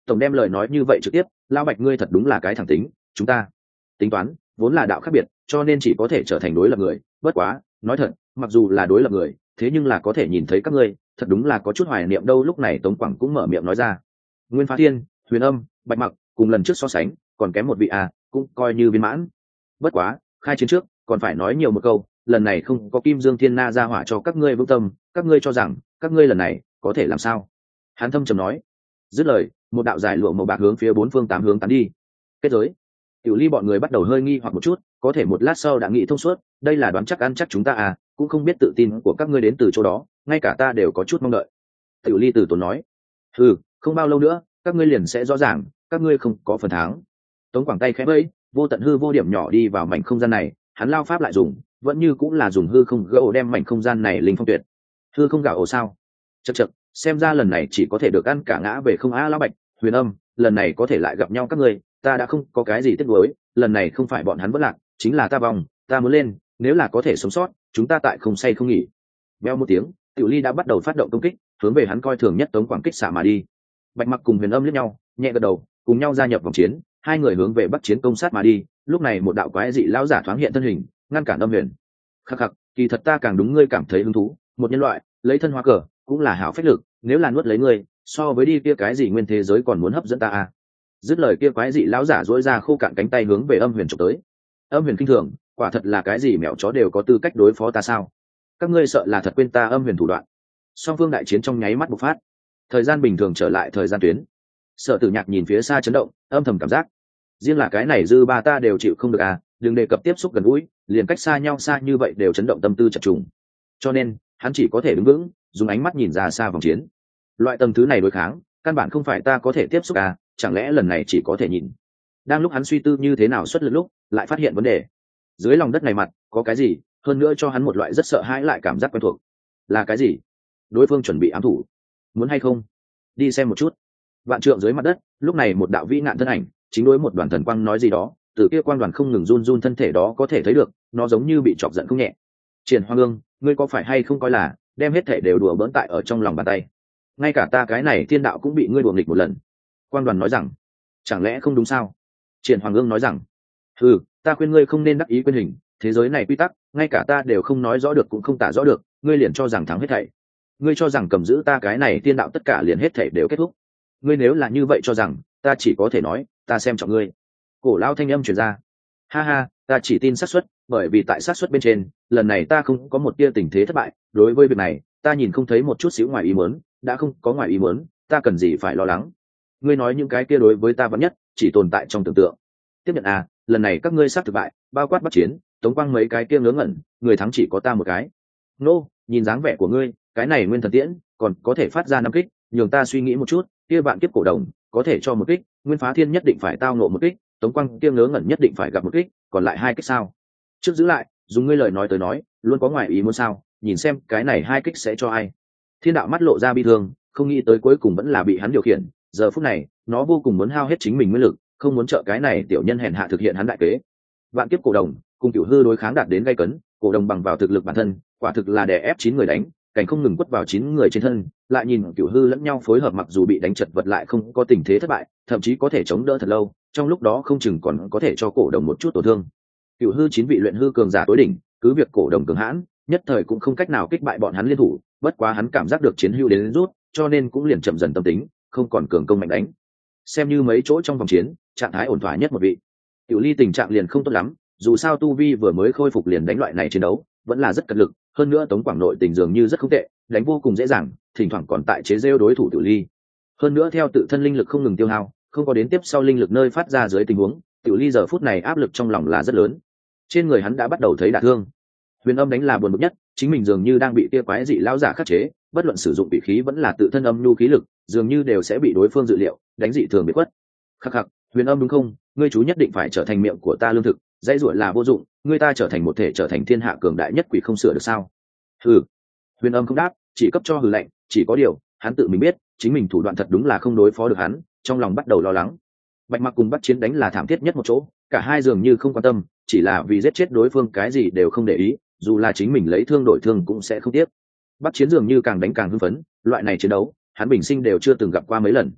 tổng đem lời nói như vậy trực tiếp, Lão Bạch ngươi thật đúng là cái thẳng tính, chúng ta tính toán vốn là đạo khác biệt, cho nên chỉ có thể trở thành đối lập người, bất quá nói thật, mặc dù là đối lập người, thế nhưng là có thể nhìn thấy các ngươi, thật đúng là có chút hoài niệm đâu. Lúc này Tống Quảng cũng mở miệng nói ra. Nguyên Phá Thiên, Huyền Âm, Bạch Mặc cùng lần trước so sánh còn kém một vị à, cũng coi như viên mãn. Bất quá khai chiến trước còn phải nói nhiều một câu, lần này không có Kim Dương Thiên Na ra hỏa cho các ngươi vững tâm, các ngươi cho rằng các ngươi lần này có thể làm sao? Hắn thâm trầm nói. Dứt lời, một đạo giải lụa màu bạc hướng phía bốn phương tám hướng tán đi. Kết giới. Tiểu Ly bọn người bắt đầu hơi nghi hoặc một chút, có thể một lát sau đã nghĩ thông suốt, đây là đoán chắc ăn chắc chúng ta à, cũng không biết tự tin của các ngươi đến từ chỗ đó, ngay cả ta đều có chút mong đợi. Tiểu Ly từ tốn nói. Ừ, không bao lâu nữa các ngươi liền sẽ rõ ràng, các ngươi không có phần thắng. Tống Quảng tay khẽ vẫy, vô tận hư vô điểm nhỏ đi vào mảnh không gian này, hắn lao pháp lại dùng, vẫn như cũng là dùng hư không gỗ đem mảnh không gian này linh phong tuyệt. Hư không gạo ồ sao? Chậc chậc, xem ra lần này chỉ có thể được ăn cả ngã về không á. Lão Bạch, Huyền Âm, lần này có thể lại gặp nhau các ngươi, ta đã không có cái gì tiếc nuối, lần này không phải bọn hắn vất lạc, chính là ta vòng, ta muốn lên, nếu là có thể sống sót, chúng ta tại không say không nghỉ. Veo một tiếng, Tiểu Ly đã bắt đầu phát động công kích, hướng về hắn coi thường nhất Tống Quảng kích xạ mà đi. Bạch Mặc cùng Huyền Âm liếc nhau, nhẹ gật đầu, cùng nhau gia nhập vòng chiến, hai người hướng về Bắc Chiến công sát mà đi. Lúc này một đạo quái dị lão giả thoáng hiện thân hình, ngăn cản Âm Huyền. Khắc khắc, kỳ thật ta càng đúng ngươi cảm thấy hứng thú, một nhân loại, lấy thân hóa cờ, cũng là hảo phách lực, nếu là nuốt lấy ngươi, so với đi kia cái gì nguyên thế giới còn muốn hấp dẫn ta à. Dứt lời kia quái dị lão giả dỗi ra khô cạn cánh tay hướng về Âm Huyền chụp tới. Âm Huyền kinh thường, quả thật là cái gì mèo chó đều có tư cách đối phó ta sao? Các ngươi sợ là thật quên ta Âm Huyền thủ đoạn. Song phương đại chiến trong nháy mắt bộc phát, thời gian bình thường trở lại thời gian tuyến. Sở Tử Nhạc nhìn phía xa chấn động, âm thầm cảm giác, riêng là cái này dư ba ta đều chịu không được à, đừng đề cập tiếp xúc gần gũi, liền cách xa nhau xa như vậy đều chấn động tâm tư chập trùng. Cho nên hắn chỉ có thể đứng vững, dùng ánh mắt nhìn ra xa vòng chiến. Loại tầng thứ này đối kháng, căn bản không phải ta có thể tiếp xúc à, chẳng lẽ lần này chỉ có thể nhìn. Đang lúc hắn suy tư như thế nào xuất lực lúc, lại phát hiện vấn đề. Dưới lòng đất này mặt có cái gì, hơn nữa cho hắn một loại rất sợ hãi lại cảm giác quen thuộc. Là cái gì? Đối phương chuẩn bị ám thủ, muốn hay không đi xem một chút. Vạn trượng dưới mặt đất, lúc này một đạo vĩ nạn thân ảnh chính đối một đoàn thần quang nói gì đó, từ kia quang đoàn không ngừng run run thân thể đó có thể thấy được, nó giống như bị chọc giận không nhẹ. Triển Hoa Ương, ngươi có phải hay không coi là đem hết thể đều đùa bỡn tại ở trong lòng bàn tay, ngay cả ta cái này thiên đạo cũng bị ngươi đùa nghịch một lần. Quang đoàn nói rằng, chẳng lẽ không đúng sao? Triển Hoàng Ương nói rằng, ừ, ta khuyên ngươi không nên đắc ý quên hình, thế giới này quy tắc ngay cả ta đều không nói rõ được cũng không tả rõ được, ngươi liền cho rằng thắng hết thảy, ngươi cho rằng cầm giữ ta cái này thiên đạo tất cả liền hết thảy đều kết thúc. Ngươi nếu là như vậy cho rằng, ta chỉ có thể nói ta xem trọng ngươi. Cổ lao thanh âm truyền ra, ha ha, ta chỉ tin xác suất, bởi vì tại xác suất bên trên, lần này ta không có một tia tình thế thất bại, đối với việc này ta nhìn không thấy một chút xíu ngoài ý muốn, đã không có ngoài ý muốn, ta cần gì phải lo lắng. Ngươi nói những cái kia đối với ta vẫn nhất chỉ tồn tại trong tưởng tượng. Tiếp nhận à, lần này các ngươi sắp thất bại, bao quát Bắc Chiến, Tống Quang mấy cái kia ngớ ngẩn, người thắng chỉ có ta một cái. Nô, nhìn dáng vẻ của ngươi, cái này nguyên thần tiễn còn có thể phát ra năm kích, nhường ta suy nghĩ một chút, kia bạn kiếp cổ đồng có thể cho một kích, Nguyên Phá Thiên nhất định phải tao ngộ một kích, Tống Quang kia ngớ ngẩn nhất định phải gặp một kích, còn lại hai kích sao? Trước giữ lại, dùng ngươi lời nói tới nói, luôn có ngoài ý muốn sao? Nhìn xem cái này hai kích sẽ cho ai? Thiên đạo mắt lộ ra bi thương, không nghĩ tới cuối cùng vẫn là bị hắn điều khiển. Giờ phút này, nó vô cùng muốn hao hết chính mình nguyên lực, không muốn trợ cái này tiểu nhân hèn hạ thực hiện hắn đại kế. Vạn kiếp cổ đồng cùng tiểu hư đối kháng đạt đến gay cấn, cổ đồng bằng vào thực lực bản thân, quả thực là đè ép chín người đánh, cảnh không ngừng quất vào chín người trên thân. Lại nhìn tiểu hư lẫn nhau phối hợp, mặc dù bị đánh chật vật lại không có tình thế thất bại, thậm chí có thể chống đỡ thật lâu, trong lúc đó không chừng còn có thể cho cổ đồng một chút tổn thương. Tiểu hư chín vị luyện hư cường giả tối đỉnh, cứ việc cổ đồng cường hãn, nhất thời cũng không cách nào kích bại bọn hắn liên thủ. Bất quá hắn cảm giác được chiến hữu đến, đến rút, cho nên cũng liền chậm dần tâm tính, không còn cường công mạnh đánh. Xem như mấy chỗ trong vòng chiến, trạng thái ổn thỏa nhất một vị. Tiểu Ly tình trạng liền không tốt lắm, dù sao tu vi vừa mới khôi phục liền đánh loại này chiến đấu, vẫn là rất cật lực. Hơn nữa Tống Quảng nội tình dường như rất không tệ, đánh vô cùng dễ dàng, thỉnh thoảng còn tại chế giễu đối thủ Tiểu Ly. Hơn nữa theo tự thân linh lực không ngừng tiêu hao, không có đến tiếp sau linh lực nơi phát ra dưới tình huống, Tiểu Ly giờ phút này áp lực trong lòng là rất lớn. Trên người hắn đã bắt đầu thấy đả thương. Huyền Âm đánh là buồn bực nhất, chính mình dường như đang bị tia quái dị lão giả khắc chế, bất luận sử dụng bị khí vẫn là tự thân âm nhu khí lực, dường như đều sẽ bị đối phương dự liệu, đánh dị thường bị quất. Khắc khắc, Huyền Âm đúng không? Ngươi chú nhất định phải trở thành miệng của ta lương thực, dãy ruổi là vô dụng, ngươi ta trở thành một thể trở thành thiên hạ cường đại nhất quỷ không sửa được sao? Hừ. Huyền Âm không đáp, chỉ cấp cho hừ lạnh, chỉ có điều, hắn tự mình biết, chính mình thủ đoạn thật đúng là không đối phó được hắn, trong lòng bắt đầu lo lắng. Bạch Mặc cùng Bắc Chiến đánh là thảm thiết nhất một chỗ, cả hai dường như không quan tâm, chỉ là vì giết chết đối phương cái gì đều không để ý, dù là chính mình lấy thương đổi thương cũng sẽ không tiếc. Bắc Chiến dường như càng đánh càng hưng phấn, loại này chiến đấu, hắn bình sinh đều chưa từng gặp qua mấy lần.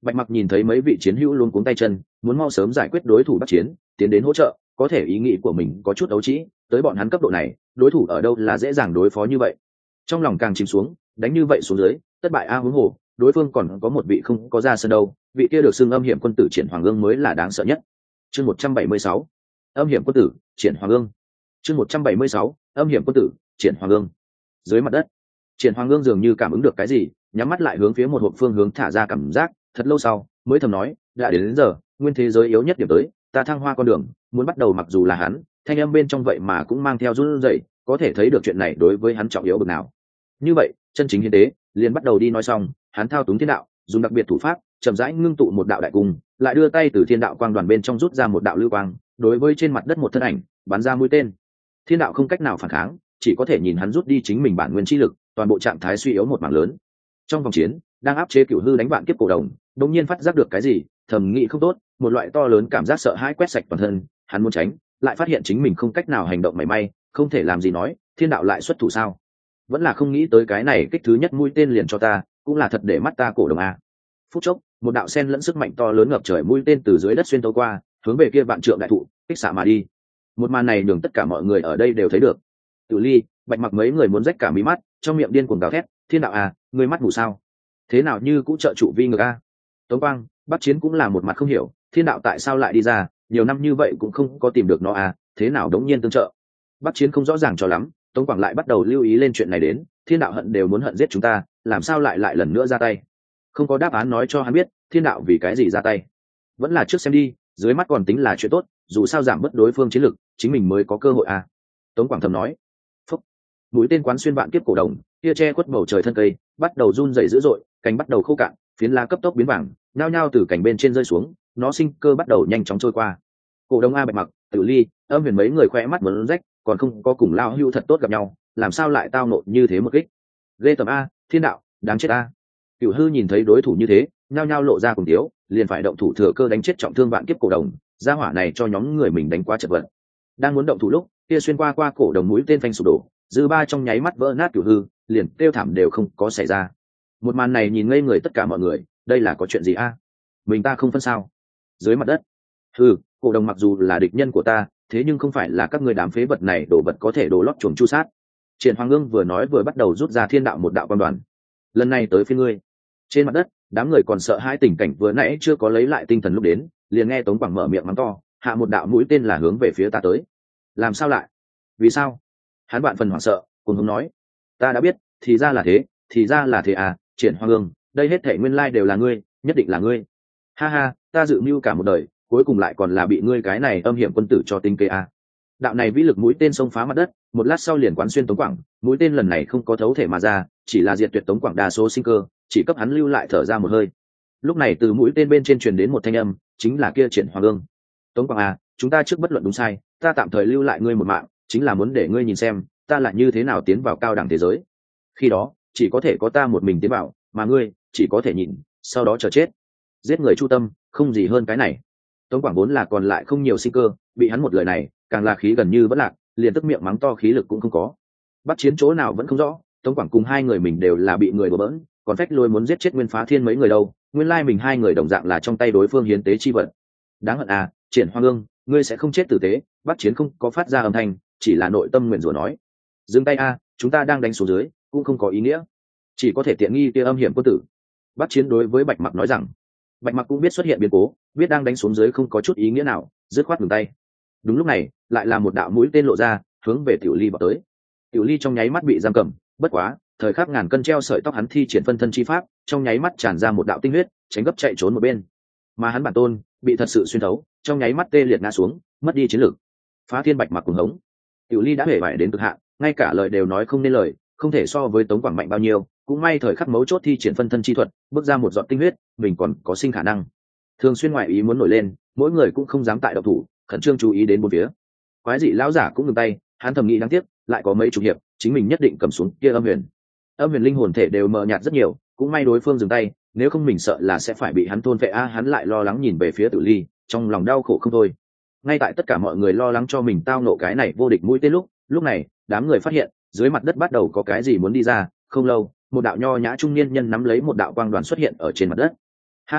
Bạch Mặc nhìn thấy mấy vị chiến hữu luôn cuống tay chân, muốn mau sớm giải quyết đối thủ Bắc Chiến, tiến đến hỗ trợ, có thể ý nghĩ của mình có chút ấu trĩ, tới bọn hắn cấp độ này, đối thủ ở đâu là dễ dàng đối phó như vậy. Trong lòng càng chìm xuống, đánh như vậy xuống dưới, tất bại a huống hồ, đối phương còn có một vị không có ra sân đâu, vị kia được xưng âm hiểm quân tử Triển Hoàng Ương mới là đáng sợ nhất. Chương một trăm bảy mươi sáu, âm hiểm quân tử Triển Hoàng Ương. Chương một trăm bảy mươi sáu, âm hiểm quân tử Triển Hoàng Ương. Dưới mặt đất, Triển Hoàng Ương dường như cảm ứng được cái gì, nhắm mắt lại hướng phía một hộp phương hướng thả ra cảm giác, thật lâu sau mới thầm nói, đã đến, đến giờ nguyên thế giới yếu nhất điểm tới, ta thăng hoa con đường muốn bắt đầu. Mặc dù là hắn, thanh âm bên trong vậy mà cũng mang theo run rẩy, có thể thấy được chuyện này đối với hắn trọng yếu bực nào. Như vậy chân chính hiến tế liền bắt đầu đi. Nói xong, hắn thao túng thiên đạo, dùng đặc biệt thủ pháp chậm rãi ngưng tụ một đạo đại cung, lại đưa tay từ thiên đạo quang đoàn bên trong rút ra một đạo lưu quang, đối với trên mặt đất một thân ảnh bắn ra mũi tên. Thiên đạo không cách nào phản kháng, chỉ có thể nhìn hắn rút đi chính mình bản nguyên chi lực, toàn bộ trạng thái suy yếu một mảng lớn. Trong vòng chiến đang áp chế cửu hư đánh vạn kiếp cổ đồng, đột nhiên phát giác được cái gì, thầm nghĩ không tốt, một loại to lớn cảm giác sợ hãi quét sạch toàn thân. Hắn muốn tránh, lại phát hiện chính mình không cách nào hành động mảy may, không thể làm gì. Nói thiên đạo lại xuất thủ sao? Vẫn là không nghĩ tới cái này kích thứ nhất mũi tên liền cho ta, cũng là thật để mắt ta cổ đồng a. Phút chốc, một đạo sen lẫn sức mạnh to lớn ngập trời mũi tên từ dưới đất xuyên tấu qua, hướng về kia vạn trượng đại thụ kích xạ mà đi. Một màn này nhường tất cả mọi người ở đây đều thấy được. Tự Ly, Bạch Mặc mấy người muốn rách cả mí mắt, trong miệng điên cuồng gào thét, thiên đạo à, ngươi mắt mù sao? Thế nào như cũng trợ trụ vi ngược a? Tống Quang, Bắc Chiến cũng là một mặt không hiểu, thiên đạo tại sao lại đi ra, nhiều năm như vậy cũng không có tìm được nó à, thế nào đống nhiên tương trợ? Bắc Chiến không rõ ràng cho lắm, Tống Quang lại bắt đầu lưu ý lên chuyện này đến, thiên đạo hận đều muốn hận giết chúng ta, làm sao lại lại lần nữa ra tay? Không có đáp án nói cho hắn biết, thiên đạo vì cái gì ra tay? Vẫn là trước xem đi, dưới mắt còn tính là chuyện tốt, dù sao giảm bớt đối phương chiến lực, chính mình mới có cơ hội à. Tống Quảng thầm nói. Phúc. Mũi tên quán xuyên vạn kiếp cổ đồng, kia che khuất bầu trời thân cây, bắt đầu run rẩy dữ dội, cành bắt đầu khô cạn, phiến lá cấp tốc biến vàng, nhao nhao từ cành bên trên rơi xuống, nó sinh cơ bắt đầu nhanh chóng trôi qua. Cổ đồng A, Bạch Mặc, Tử Ly, Âm Huyền mấy người khoe mắt muốn rách, còn không có cùng lao hưu thật tốt gặp nhau, làm sao lại tao nộ như thế một kích? Lê tầm A, thiên đạo, đáng chết A. Cửu Hư nhìn thấy đối thủ như thế, nhao nhao lộ ra cùng tiếu, liền phải động thủ thừa cơ đánh chết trọng thương vạn kiếp cổ đồng, gia hỏa này cho nhóm người mình đánh quá chật vật. Đang muốn động thủ lúc, kia xuyên qua qua cổ đồng mũi tên phanh sụp đổ, dư ba trong nháy mắt vỡ nát. Cửu Hư liền kêu thảm đều không có xảy ra. Một màn này nhìn ngây người tất cả mọi người, đây là có chuyện gì a? Mình ta không phân sao? Dưới mặt đất, hừ, cổ đồng mặc dù là địch nhân của ta, thế nhưng không phải là các người đám phế vật này đổ vật có thể đổ lót chuồng chu sát. Triển Hoàng Ương vừa nói vừa bắt đầu rút ra thiên đạo một đạo quan đoàn. Lần này tới phía ngươi. Trên mặt đất, đám người còn sợ hai tình cảnh vừa nãy chưa có lấy lại tinh thần lúc đến, liền nghe Tống Quảng mở miệng mắng to, hạ một đạo mũi tên là hướng về phía ta tới. Làm sao lại? Vì sao? Hắn bạn phần hoảng sợ, cùng hống nói, ta đã biết, thì ra là thế, thì ra là thế à. Triển Hoàng Ương, đây hết thảy nguyên lai đều là ngươi, nhất định là ngươi. Ha ha, ta dự mưu cả một đời, cuối cùng lại còn là bị ngươi cái này âm hiểm quân tử cho tinh kế à. Đạo này vĩ lực mũi tên xông phá mặt đất, một lát sau liền quán xuyên Tống Quảng, mũi tên lần này không có thấu thể mà ra, chỉ là diệt tuyệt Tống Quảng đa số sinh cơ, chỉ cấp hắn lưu lại thở ra một hơi. Lúc này từ mũi tên bên trên truyền đến một thanh âm, chính là kia Triển Hoàng Ương. Tống Quảng à, chúng ta trước bất luận đúng sai, ta tạm thời lưu lại ngươi một mạng, chính là muốn để ngươi nhìn xem ta là như thế nào tiến vào cao đẳng thế giới. Khi đó chỉ có thể có ta một mình tiến vào, mà ngươi chỉ có thể nhìn, sau đó chờ chết. Giết người chu tâm, không gì hơn cái này. Tống Quảng vốn là còn lại không nhiều sinh cơ, bị hắn một lời này, càng là khí gần như vẫn lạc, liền tức miệng mắng to khí lực cũng không có. Bắt Chiến chỗ nào vẫn không rõ, Tống Quảng cùng hai người mình đều là bị người đùa bỡn, còn phách lôi muốn giết chết Nguyên Phá Thiên mấy người đâu, nguyên lai mình hai người đồng dạng là trong tay đối phương hiến tế chi vật. Đáng hận à, Triển Hoàng Ương, ngươi sẽ không chết tử tế. Bắt Chiến không có phát ra âm thanh, chỉ là nội tâm nguyện rủa nói, dừng tay a, chúng ta đang đánh xuống dưới, cũng không có ý nghĩa, chỉ có thể tiện nghi kia âm hiểm quân tử. Bắt Chiến đối với Bạch Mặc nói rằng. Bạch Mặc cũng biết xuất hiện biến cố, biết đang đánh xuống dưới không có chút ý nghĩa nào, dứt khoát ngừng tay. Đúng lúc này, lại là một đạo mũi tên lộ ra, hướng về Tiểu Ly vào tới. Tiểu Ly trong nháy mắt bị giam cầm, bất quá, thời khắc ngàn cân treo sợi tóc hắn thi triển phân thân chi pháp, trong nháy mắt tràn ra một đạo tinh huyết, tránh gấp chạy trốn một bên. Mà hắn bản tôn bị thật sự xuyên thấu, trong nháy mắt tê liệt ngã xuống, mất đi chiến lực. Phá Thiên Bạch Mặc cuồng hống. Tiểu Ly đã hề bại đến cực hạn, ngay cả lời đều nói không nên lời, không thể so với Tống Quảng mạnh bao nhiêu, cũng may thời khắc mấu chốt thi triển phân thân chi thuật, bước ra một giọt tinh huyết, mình còn có sinh khả năng. Thường xuyên ngoại ý muốn nổi lên, mỗi người cũng không dám tại độc thủ, khẩn trương chú ý đến bốn phía. Quái dị lão giả cũng ngừng tay, hắn thầm nghĩ đáng tiếc, lại có mấy chục hiệp, chính mình nhất định cầm xuống kia Âm Huyền. Âm Huyền linh hồn thể đều mờ nhạt rất nhiều, cũng may đối phương dừng tay, nếu không mình sợ là sẽ phải bị hắn thôn vệ a. Hắn lại lo lắng nhìn về phía Tử Ly, trong lòng đau khổ không thôi. Ngay tại tất cả mọi người lo lắng cho mình tao nộ cái này vô địch mũi tên lúc, lúc này, đám người phát hiện, dưới mặt đất bắt đầu có cái gì muốn đi ra, không lâu, một đạo nho nhã trung niên nhân nắm lấy một đạo quang đoàn xuất hiện ở trên mặt đất. Ha ha,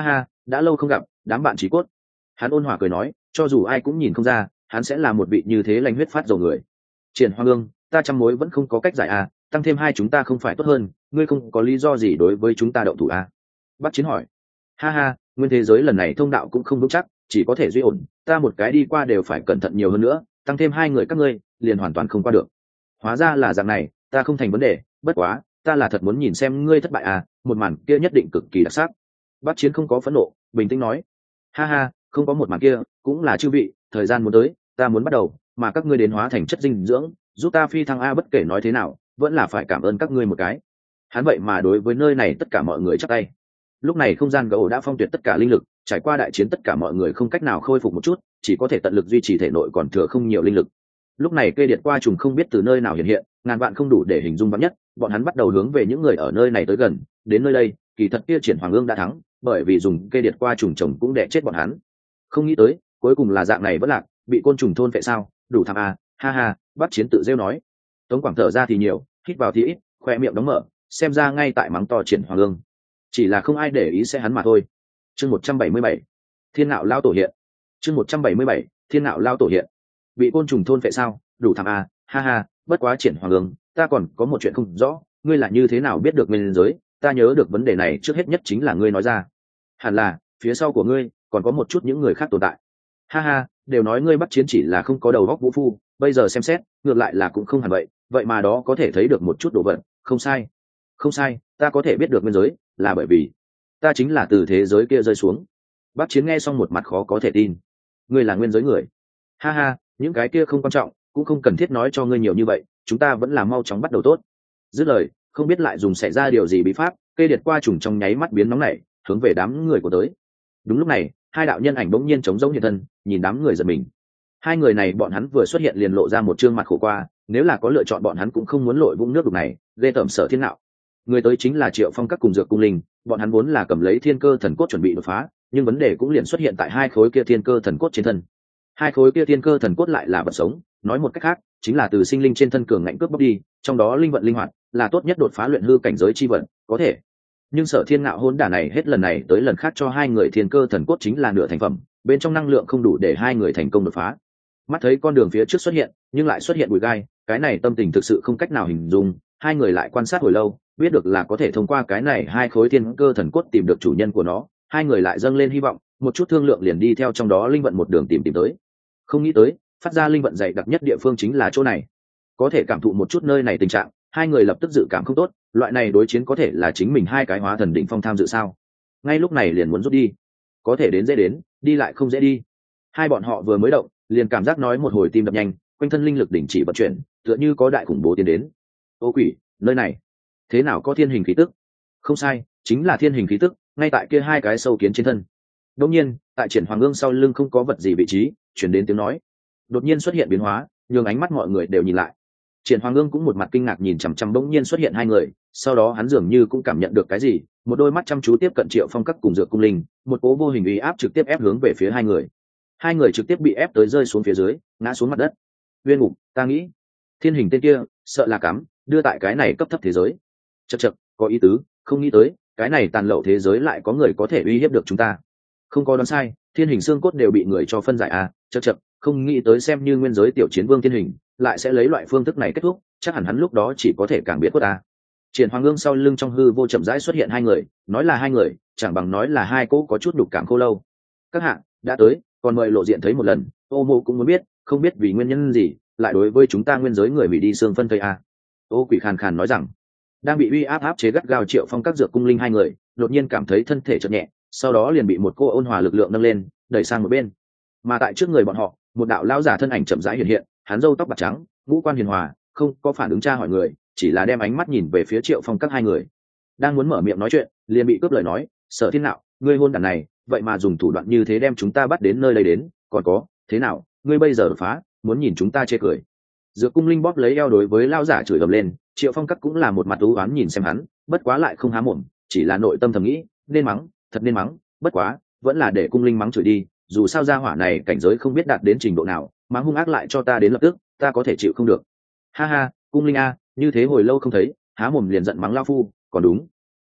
đã lâu không gặp, đám bạn chí cốt. Hắn ôn hòa cười nói, cho dù ai cũng nhìn không ra, hắn sẽ là một vị như thế lanh huyết phát dầu người. Triển Hoa Ương, ta trăm mối vẫn không có cách giải à, tăng thêm hai chúng ta không phải tốt hơn, ngươi không có lý do gì đối với chúng ta động thủ à? Bắc Chiến hỏi. Ha ha, nguyên thế giới lần này thông đạo cũng không vững chắc, chỉ có thể duy ổn, ta một cái đi qua đều phải cẩn thận nhiều hơn nữa, tăng thêm hai người các ngươi, liền hoàn toàn không qua được. Hóa ra là dạng này, ta không thành vấn đề, bất quá, ta là thật muốn nhìn xem ngươi thất bại à, một màn kia nhất định cực kỳ đặc sắc. Bắc Chiến không có phẫn nộ, bình tĩnh nói. Ha ha, không có một màn kia, cũng là chư vị, thời gian muốn tới, ta muốn bắt đầu, mà các ngươi đến hóa thành chất dinh dưỡng, giúp ta phi thăng a, bất kể nói thế nào, vẫn là phải cảm ơn các ngươi một cái. Hắn vậy mà đối với nơi này tất cả mọi người chắp tay. Lúc này không gian gỗ đã phong tuyệt tất cả linh lực, trải qua đại chiến tất cả mọi người không cách nào khôi phục một chút, chỉ có thể tận lực duy trì thể nội còn thừa không nhiều linh lực. Lúc này cây điện qua trùng không biết từ nơi nào hiện hiện, ngàn vạn không đủ để hình dung vắn nhất, bọn hắn bắt đầu hướng về những người ở nơi này tới gần, đến nơi đây, kỳ thật kia Triển Hoàng Ương đã thắng, bởi vì dùng cây điện qua trùng trồng cũng đè chết bọn hắn. Không nghĩ tới, cuối cùng là dạng này vẫn lạc, bị côn trùng thôn phệ sao, đủ thảm à, ha ha, Bắc Chiến tự rêu nói. Tống Quảng thở ra thì nhiều, hít vào thì ít, khoe miệng đóng mở, xem ra ngay tại mắng to Triển Hoàng Ương. Chỉ là không ai để ý sẽ hắn mà thôi. Chương một trăm bảy mươi bảy, Thiên Ngạo lao tổ hiện. Chương một trăm bảy mươi bảy, Thiên Ngạo lao tổ hiện. Bị côn trùng thôn phệ sao, đủ thảm à, ha ha, bất quá Triển Hoàng Ương, ta còn có một chuyện không rõ, ngươi là như thế nào biết được nguyên giới, ta nhớ được vấn đề này trước hết nhất chính là ngươi nói ra. Hẳn là, phía sau của ngươi, còn có một chút những người khác tồn tại. Ha ha, đều nói ngươi Bắc Chiến chỉ là không có đầu óc vũ phu, bây giờ xem xét, ngược lại là cũng không hẳn vậy, vậy mà đó có thể thấy được một chút đồ vật, không sai. Không sai, ta có thể biết được nguyên giới, là bởi vì ta chính là từ thế giới kia rơi xuống. Bắc Chiến nghe xong một mặt khó có thể tin. Ngươi là nguyên giới người? Ha ha, những cái kia không quan trọng, cũng không cần thiết nói cho ngươi nhiều như vậy, chúng ta vẫn là mau chóng bắt đầu tốt. Dứt lời, không biết lại dùng xảy ra điều gì bí pháp, cây điệt qua trùng trong nháy mắt biến nóng nảy, hướng về đám người của tới. Đúng lúc này, hai đạo nhân ảnh bỗng nhiên chống giống hiện thân, nhìn đám người giật mình. Hai người này bọn hắn vừa xuất hiện liền lộ ra một trương mặt khổ qua, nếu là có lựa chọn bọn hắn cũng không muốn lội vũng nước đục này, ghê tởm Sở Thiên Nạo. Người tới chính là Triệu Phong các cùng Dược Cung Linh, bọn hắn vốn là cầm lấy thiên cơ thần cốt chuẩn bị đột phá, nhưng vấn đề cũng liền xuất hiện tại hai khối kia thiên cơ thần cốt trên thân. Hai khối kia thiên cơ thần cốt lại là vật sống, nói một cách khác, chính là từ sinh linh trên thân cường ngạnh cướp bóc đi, trong đó linh vận linh hoạt, là tốt nhất đột phá luyện hư cảnh giới chi vận, có thể. Nhưng Sở Thiên Ngạo hôn đả này hết lần này tới lần khác cho hai người thiên cơ thần cốt chính là nửa thành phẩm, bên trong năng lượng không đủ để hai người thành công đột phá. Mắt thấy con đường phía trước xuất hiện, nhưng lại xuất hiện bụi gai, cái này tâm tình thực sự không cách nào hình dung, hai người lại quan sát hồi lâu, biết được là có thể thông qua cái này hai khối thiên cơ thần cốt tìm được chủ nhân của nó, hai người lại dâng lên hy vọng, một chút thương lượng liền đi theo trong đó linh vận một đường tìm tìm tới. Không nghĩ tới, phát ra linh vận dày đặc nhất địa phương chính là chỗ này. Có thể cảm thụ một chút nơi này tình trạng, hai người lập tức dự cảm không tốt, loại này đối chiến có thể là chính mình hai cái hóa thần đỉnh phong tham dự sao? Ngay lúc này liền muốn rút đi, có thể đến dễ đến, đi lại không dễ đi. Hai bọn họ vừa mới động, liền cảm giác nói một hồi tim đập nhanh, quanh thân linh lực đình chỉ vận chuyển, tựa như có đại khủng bố tiến đến. Ô quỷ, nơi này thế nào có thiên hình khí tức? Không sai, chính là thiên hình khí tức, ngay tại kia hai cái sâu kiến trên thân. Đột nhiên, tại Triển Hoàng Ương sau lưng không có vật gì vị trí, chuyển đến tiếng nói. Đột nhiên xuất hiện biến hóa, nhường ánh mắt mọi người đều nhìn lại. Triển Hoàng Ương cũng một mặt kinh ngạc nhìn chằm chằm bỗng nhiên xuất hiện hai người, sau đó hắn dường như cũng cảm nhận được cái gì, một đôi mắt chăm chú tiếp cận Triệu Phong các cùng Dược Cung Linh, một cố vô hình uy áp trực tiếp ép hướng về phía hai người. Hai người trực tiếp bị ép tới rơi xuống phía dưới, ngã xuống mặt đất. Uyên Ngục, ta nghĩ, thiên hình tên kia, sợ là cắm, đưa tại cái này cấp thấp thế giới. Chậc chậc, có ý tứ, không nghĩ tới, cái này tàn lậu thế giới lại có người có thể uy hiếp được chúng ta. Không có đoán sai, thiên hình xương cốt đều bị người cho phân giải à, chậc chậc, không nghĩ tới xem như nguyên giới tiểu chiến vương thiên hình, lại sẽ lấy loại phương thức này kết thúc, chắc hẳn hắn lúc đó chỉ có thể càng biết quất à. Triển Hoàng Ương sau lưng trong hư vô chậm rãi xuất hiện hai người, nói là hai người, chẳng bằng nói là hai cô có chút đục cảm khô lâu. Các hạ đã tới, còn mời lộ diện thấy một lần, Ô Mộ cũng muốn biết, không biết vì nguyên nhân gì, lại đối với chúng ta nguyên giới người hủy đi xương phân thây à. Ô Quỷ khàn khàn nói rằng, đang bị uy áp áp chế gắt gao Triệu Phong các Dược Cung Linh hai người, đột nhiên cảm thấy thân thể chợt nhẹ, sau đó liền bị một cô ôn hòa lực lượng nâng lên, đẩy sang một bên. Mà tại trước người bọn họ, một đạo lão giả thân ảnh chậm rãi hiện hiện, hắn râu tóc bạc trắng, ngũ quan hiền hòa, không có phản ứng tra hỏi người, chỉ là đem ánh mắt nhìn về phía Triệu Phong các hai người. Đang muốn mở miệng nói chuyện, liền bị cướp lời nói, Sở Thiên Nạo, ngươi hôn đản này, vậy mà dùng thủ đoạn như thế đem chúng ta bắt đến nơi đây đến, còn có, thế nào, ngươi bây giờ đột phá, muốn nhìn chúng ta chê cười. Dược Cung Linh bóp lấy eo đối với lão giả chửi ầm lên, Triệu Phong các cũng là một mặt u oán nhìn xem hắn, bất quá lại không há mồm, chỉ là nội tâm thầm nghĩ, nên mắng, thật nên mắng, bất quá, vẫn là để Cung Linh mắng chửi đi, dù sao gia hỏa này cảnh giới không biết đạt đến trình độ nào, mắng hung ác lại cho ta đến lập tức, ta có thể chịu không được. Ha ha, Cung Linh a, như thế hồi lâu không thấy, há mồm liền giận mắng lão phu, còn đúng.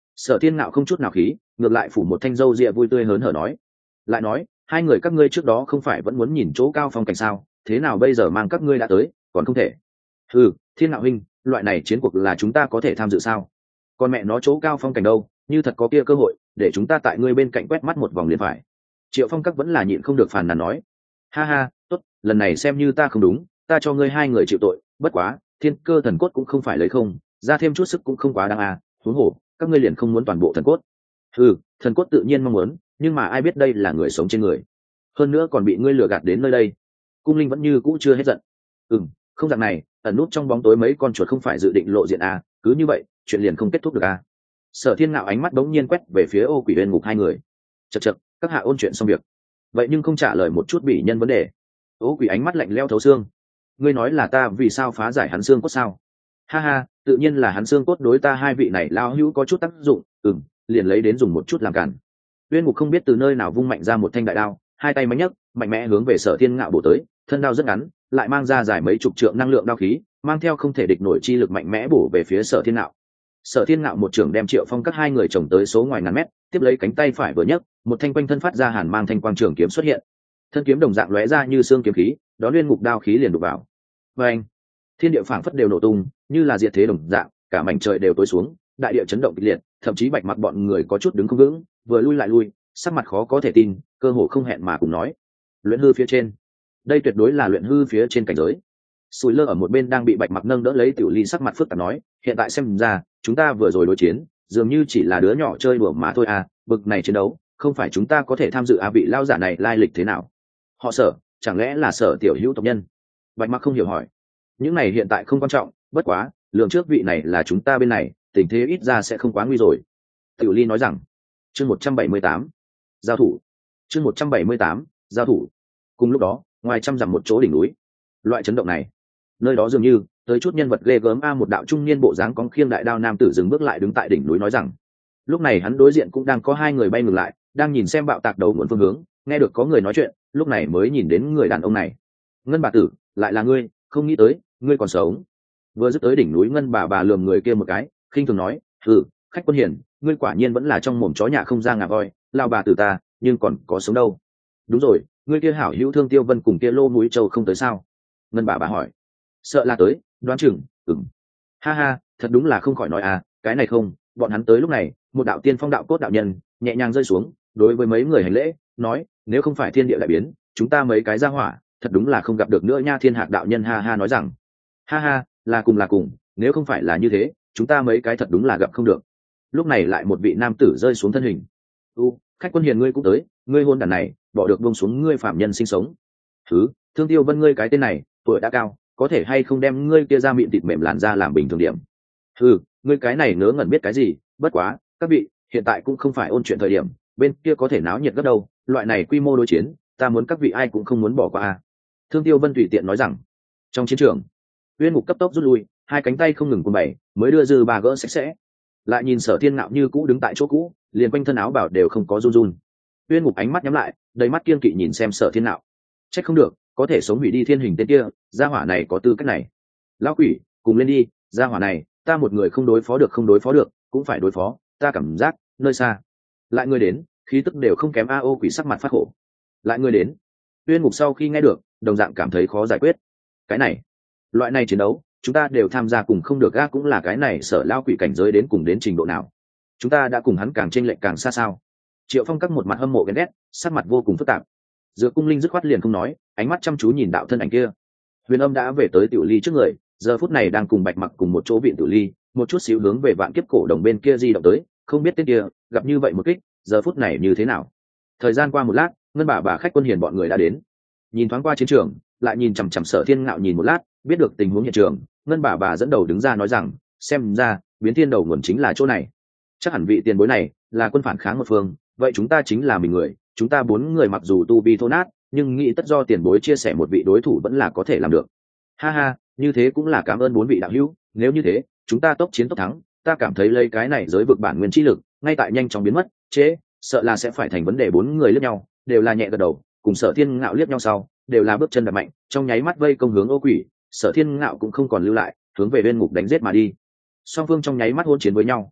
Sở Thiên Ngạo không chút nào khí, ngược lại phủ một thanh râu ria vui tươi hớn hở nói, lại nói hai người các ngươi trước đó không phải vẫn muốn nhìn chỗ cao phong cảnh sao, thế nào bây giờ mang các ngươi đã tới còn không thể? Ừ, Thiên Ngạo huynh, loại này chiến cuộc là chúng ta có thể tham dự sao? Còn mẹ nó chỗ cao phong cảnh đâu, như thật có kia cơ hội để chúng ta tại ngươi bên cạnh quét mắt một vòng liền phải. Triệu Phong các vẫn là nhịn không được phàn nàn nói, ha ha, tốt, lần này xem như ta không đúng, ta cho ngươi hai người chịu tội, bất quá thiên cơ thần cốt cũng không phải lấy không, ra thêm chút sức cũng không quá đáng à, huống hồ các ngươi liền không muốn toàn bộ thần cốt. Ừ, thần cốt tự nhiên mong muốn, nhưng mà ai biết đây là người sống trên người, hơn nữa còn bị ngươi lừa gạt đến nơi đây. Cung Linh vẫn như cũ chưa hết giận. Ừm, không dạng này, ẩn nút trong bóng tối mấy con chuột không phải dự định lộ diện à, cứ như vậy chuyện liền không kết thúc được à? Sở Thiên Ngạo ánh mắt đống nhiên quét về phía Ô Quỷ Uyên Ngục hai người. Chậc chậc, các hạ ôn chuyện xong việc, vậy nhưng không trả lời một chút bị nhân vấn đề. Ô Quỷ ánh mắt lạnh lẽo thấu xương. Ngươi nói là ta vì sao phá giải hắn xương cốt sao? Ha ha, tự nhiên là hắn xương cốt đối ta hai vị này lao hữu có chút tác dụng, ừm, liền lấy đến dùng một chút làm cản. Uyên Ngục không biết từ nơi nào vung mạnh ra một thanh đại đao, hai tay mạnh nhấc, mạnh mẽ hướng về Sở Thiên Ngạo bổ tới, thân đao rất ngắn, lại mang ra dài mấy chục trượng năng lượng đao khí, mang theo không thể địch nổi chi lực mạnh mẽ bổ về phía Sở Thiên Ngạo. Sở Thiên Ngạo một trường đem Triệu Phong các hai người chồng tới số ngoài ngàn mét, tiếp lấy cánh tay phải vừa nhấc, một thanh quanh thân phát ra hàn mang thanh quang trường kiếm xuất hiện. Thân kiếm đồng dạng lóe ra như xương kiếm khí, đón Uyên Ngục đao khí liền đụng vào. Và anh, thiên địa phảng phất đều nổ tung, như là diệt thế đồng dạng, cả mảnh trời đều tối xuống, đại địa chấn động kịch liệt, thậm chí Bạch Mặc bọn người có chút đứng không vững, vừa lui lại lui, sắc mặt khó có thể tin, cơ hồ không hẹn mà cùng nói, luyện hư phía trên, đây tuyệt đối là luyện hư phía trên cảnh giới. Sùi Lơ ở một bên đang bị Bạch Mặc nâng đỡ lấy Tiểu Ly, sắc mặt phức tạp nói, hiện tại xem ra chúng ta vừa rồi đối chiến dường như chỉ là đứa nhỏ chơi đùa mà thôi à, bực này chiến đấu không phải chúng ta có thể tham dự à, vị lao giả này lai lịch thế nào? Họ Sở, chẳng lẽ là Sở tiểu hữu tộc nhân? Bạch Mặc không hiểu hỏi. Những này hiện tại không quan trọng, bất quá lượng trước vị này là chúng ta bên này, tình thế ít ra sẽ không quá nguy rồi. Tiểu Ly nói rằng. Chương một trăm bảy mươi tám, giao thủ. Chương một trăm bảy mươi tám, giao thủ. Cùng lúc đó, ngoài trăm dặm một chỗ đỉnh núi, loại chấn động này, nơi đó dường như tới chút nhân vật ghê gớm a, một đạo trung niên bộ dáng cóng khiêng đại đao nam tử dừng bước lại đứng tại đỉnh núi nói rằng. Lúc này hắn đối diện cũng đang có hai người bay ngừng lại, đang nhìn xem bạo tạc đầu nguồn phương hướng, nghe được có người nói chuyện, lúc này mới nhìn đến người đàn ông này. Ngân bà tử, lại là ngươi, không nghĩ tới ngươi còn sống. Vừa dứt tới đỉnh núi, Ngân bà bà lườm người kia một cái, khinh thường nói, ừ, khách quân hiển, ngươi quả nhiên vẫn là trong mồm chó nhà không ra ngà voi, lao bà tử ta nhưng còn có sống đâu. Đúng rồi, ngươi kia hảo hữu Thương Tiêu Vân cùng kia Lô Núi Châu không tới sao? Ngân bà bà hỏi. Sợ là tới, đoán chừng, ừm. Ha ha, thật đúng là không khỏi nói à, cái này không, bọn hắn tới lúc này, một đạo tiên phong đạo cốt đạo nhân nhẹ nhàng rơi xuống, đối với mấy người hành lễ, nói, nếu không phải thiên địa đại biến, chúng ta mấy cái ra hỏa, thật đúng là không gặp được nữa nha. Thiên Hạc đạo nhân ha ha nói rằng, ha ha, là cùng là cùng, nếu không phải là như thế, chúng ta mấy cái thật đúng là gặp không được. Lúc này lại một vị nam tử rơi xuống thân hình. U, khách quân hiền ngươi cũng tới, ngươi hôn đàn này, bỏ được buông xuống ngươi phạm nhân sinh sống. Thứ, Thương Tiêu Vân ngươi cái tên này, tuổi đã cao, có thể hay không đem ngươi kia ra miệng thịt mềm làn ra làm bình thường điểm. Ừ, ngươi cái này ngớ ngẩn biết cái gì, bất quá, các vị, hiện tại cũng không phải ôn chuyện thời điểm, bên kia có thể náo nhiệt gấp đâu, loại này quy mô đối chiến, ta muốn các vị ai cũng không muốn bỏ qua. Thương Tiêu Vân tùy tiện nói rằng. Trong chiến trường, Uyên Ngục cấp tốc rút lui, hai cánh tay không ngừng cuồng bảy, mới đưa dư bà gỡ sạch sẽ. Lại nhìn Sở Thiên Ngạo như cũ đứng tại chỗ cũ, liền quanh thân áo bảo đều không có run run. Uyên Ngục ánh mắt nhắm lại, đầy mắt kiên kỵ nhìn xem Sở Thiên Ngạo. Trách không được, có thể sống hủy đi thiên hình tên kia, gia hỏa này có tư cách này. Lão quỷ, cùng lên đi, gia hỏa này, ta một người không đối phó được không đối phó được, cũng phải đối phó, ta cảm giác, nơi xa. Lại người đến, khí tức đều không kém a. Ô Quỷ sắc mặt phát khổ. Lại người đến. Uyên Ngục sau khi nghe được, đồng dạng cảm thấy khó giải quyết. Cái này, loại này chiến đấu, chúng ta đều tham gia cùng không được a, cũng là cái này Sở lão quỷ cảnh giới đến cùng đến trình độ nào. Chúng ta đã cùng hắn càng chênh lệch càng xa sao? Triệu Phong các một mặt hâm mộ ghen ghét, sắc mặt vô cùng phức tạp. Dựa Cung Linh dứt khoát liền không nói, ánh mắt chăm chú nhìn đạo thân ảnh kia. Huyền Âm đã về tới Tiểu Ly trước người, giờ phút này đang cùng Bạch Mặc cùng một chỗ viện Tiểu Ly, một chút xíu hướng về Vạn Kiếp Cổ Đồng bên kia di động tới, không biết tên kia gặp như vậy một kích, giờ phút này như thế nào. Thời gian qua một lát, Ngân bà bà khách quân hiền bọn người đã đến. Nhìn thoáng qua chiến trường, lại nhìn chằm chằm Sở Thiên Ngạo nhìn một lát, biết được tình huống hiện trường, Ngân bà bà dẫn đầu đứng ra nói rằng, xem ra biến thiên đầu nguồn chính là chỗ này. Chắc hẳn vị tiền bối này là quân phản kháng một phương, vậy chúng ta chính là mình người, chúng ta bốn người mặc dù tu vi thô nát, nhưng nghĩ tất do tiền bối chia sẻ một vị đối thủ vẫn là có thể làm được. Ha ha, như thế cũng là cảm ơn bốn vị đạo hữu, nếu như thế, chúng ta tốc chiến tốc thắng, ta cảm thấy lấy cái này giới vực bản nguyên chi lực, ngay tại nhanh chóng biến mất, chế, sợ là sẽ phải thành vấn đề. Bốn người liếc nhau, đều là nhẹ gật đầu, cùng Sở Thiên Ngạo liếc nhau sau, đều là bước chân đập mạnh, trong nháy mắt vây công hướng Ô Quỷ, Sở Thiên Ngạo cũng không còn lưu lại, hướng về Uyên Ngục đánh giết mà đi. Song phương trong nháy mắt hôn chiến với nhau.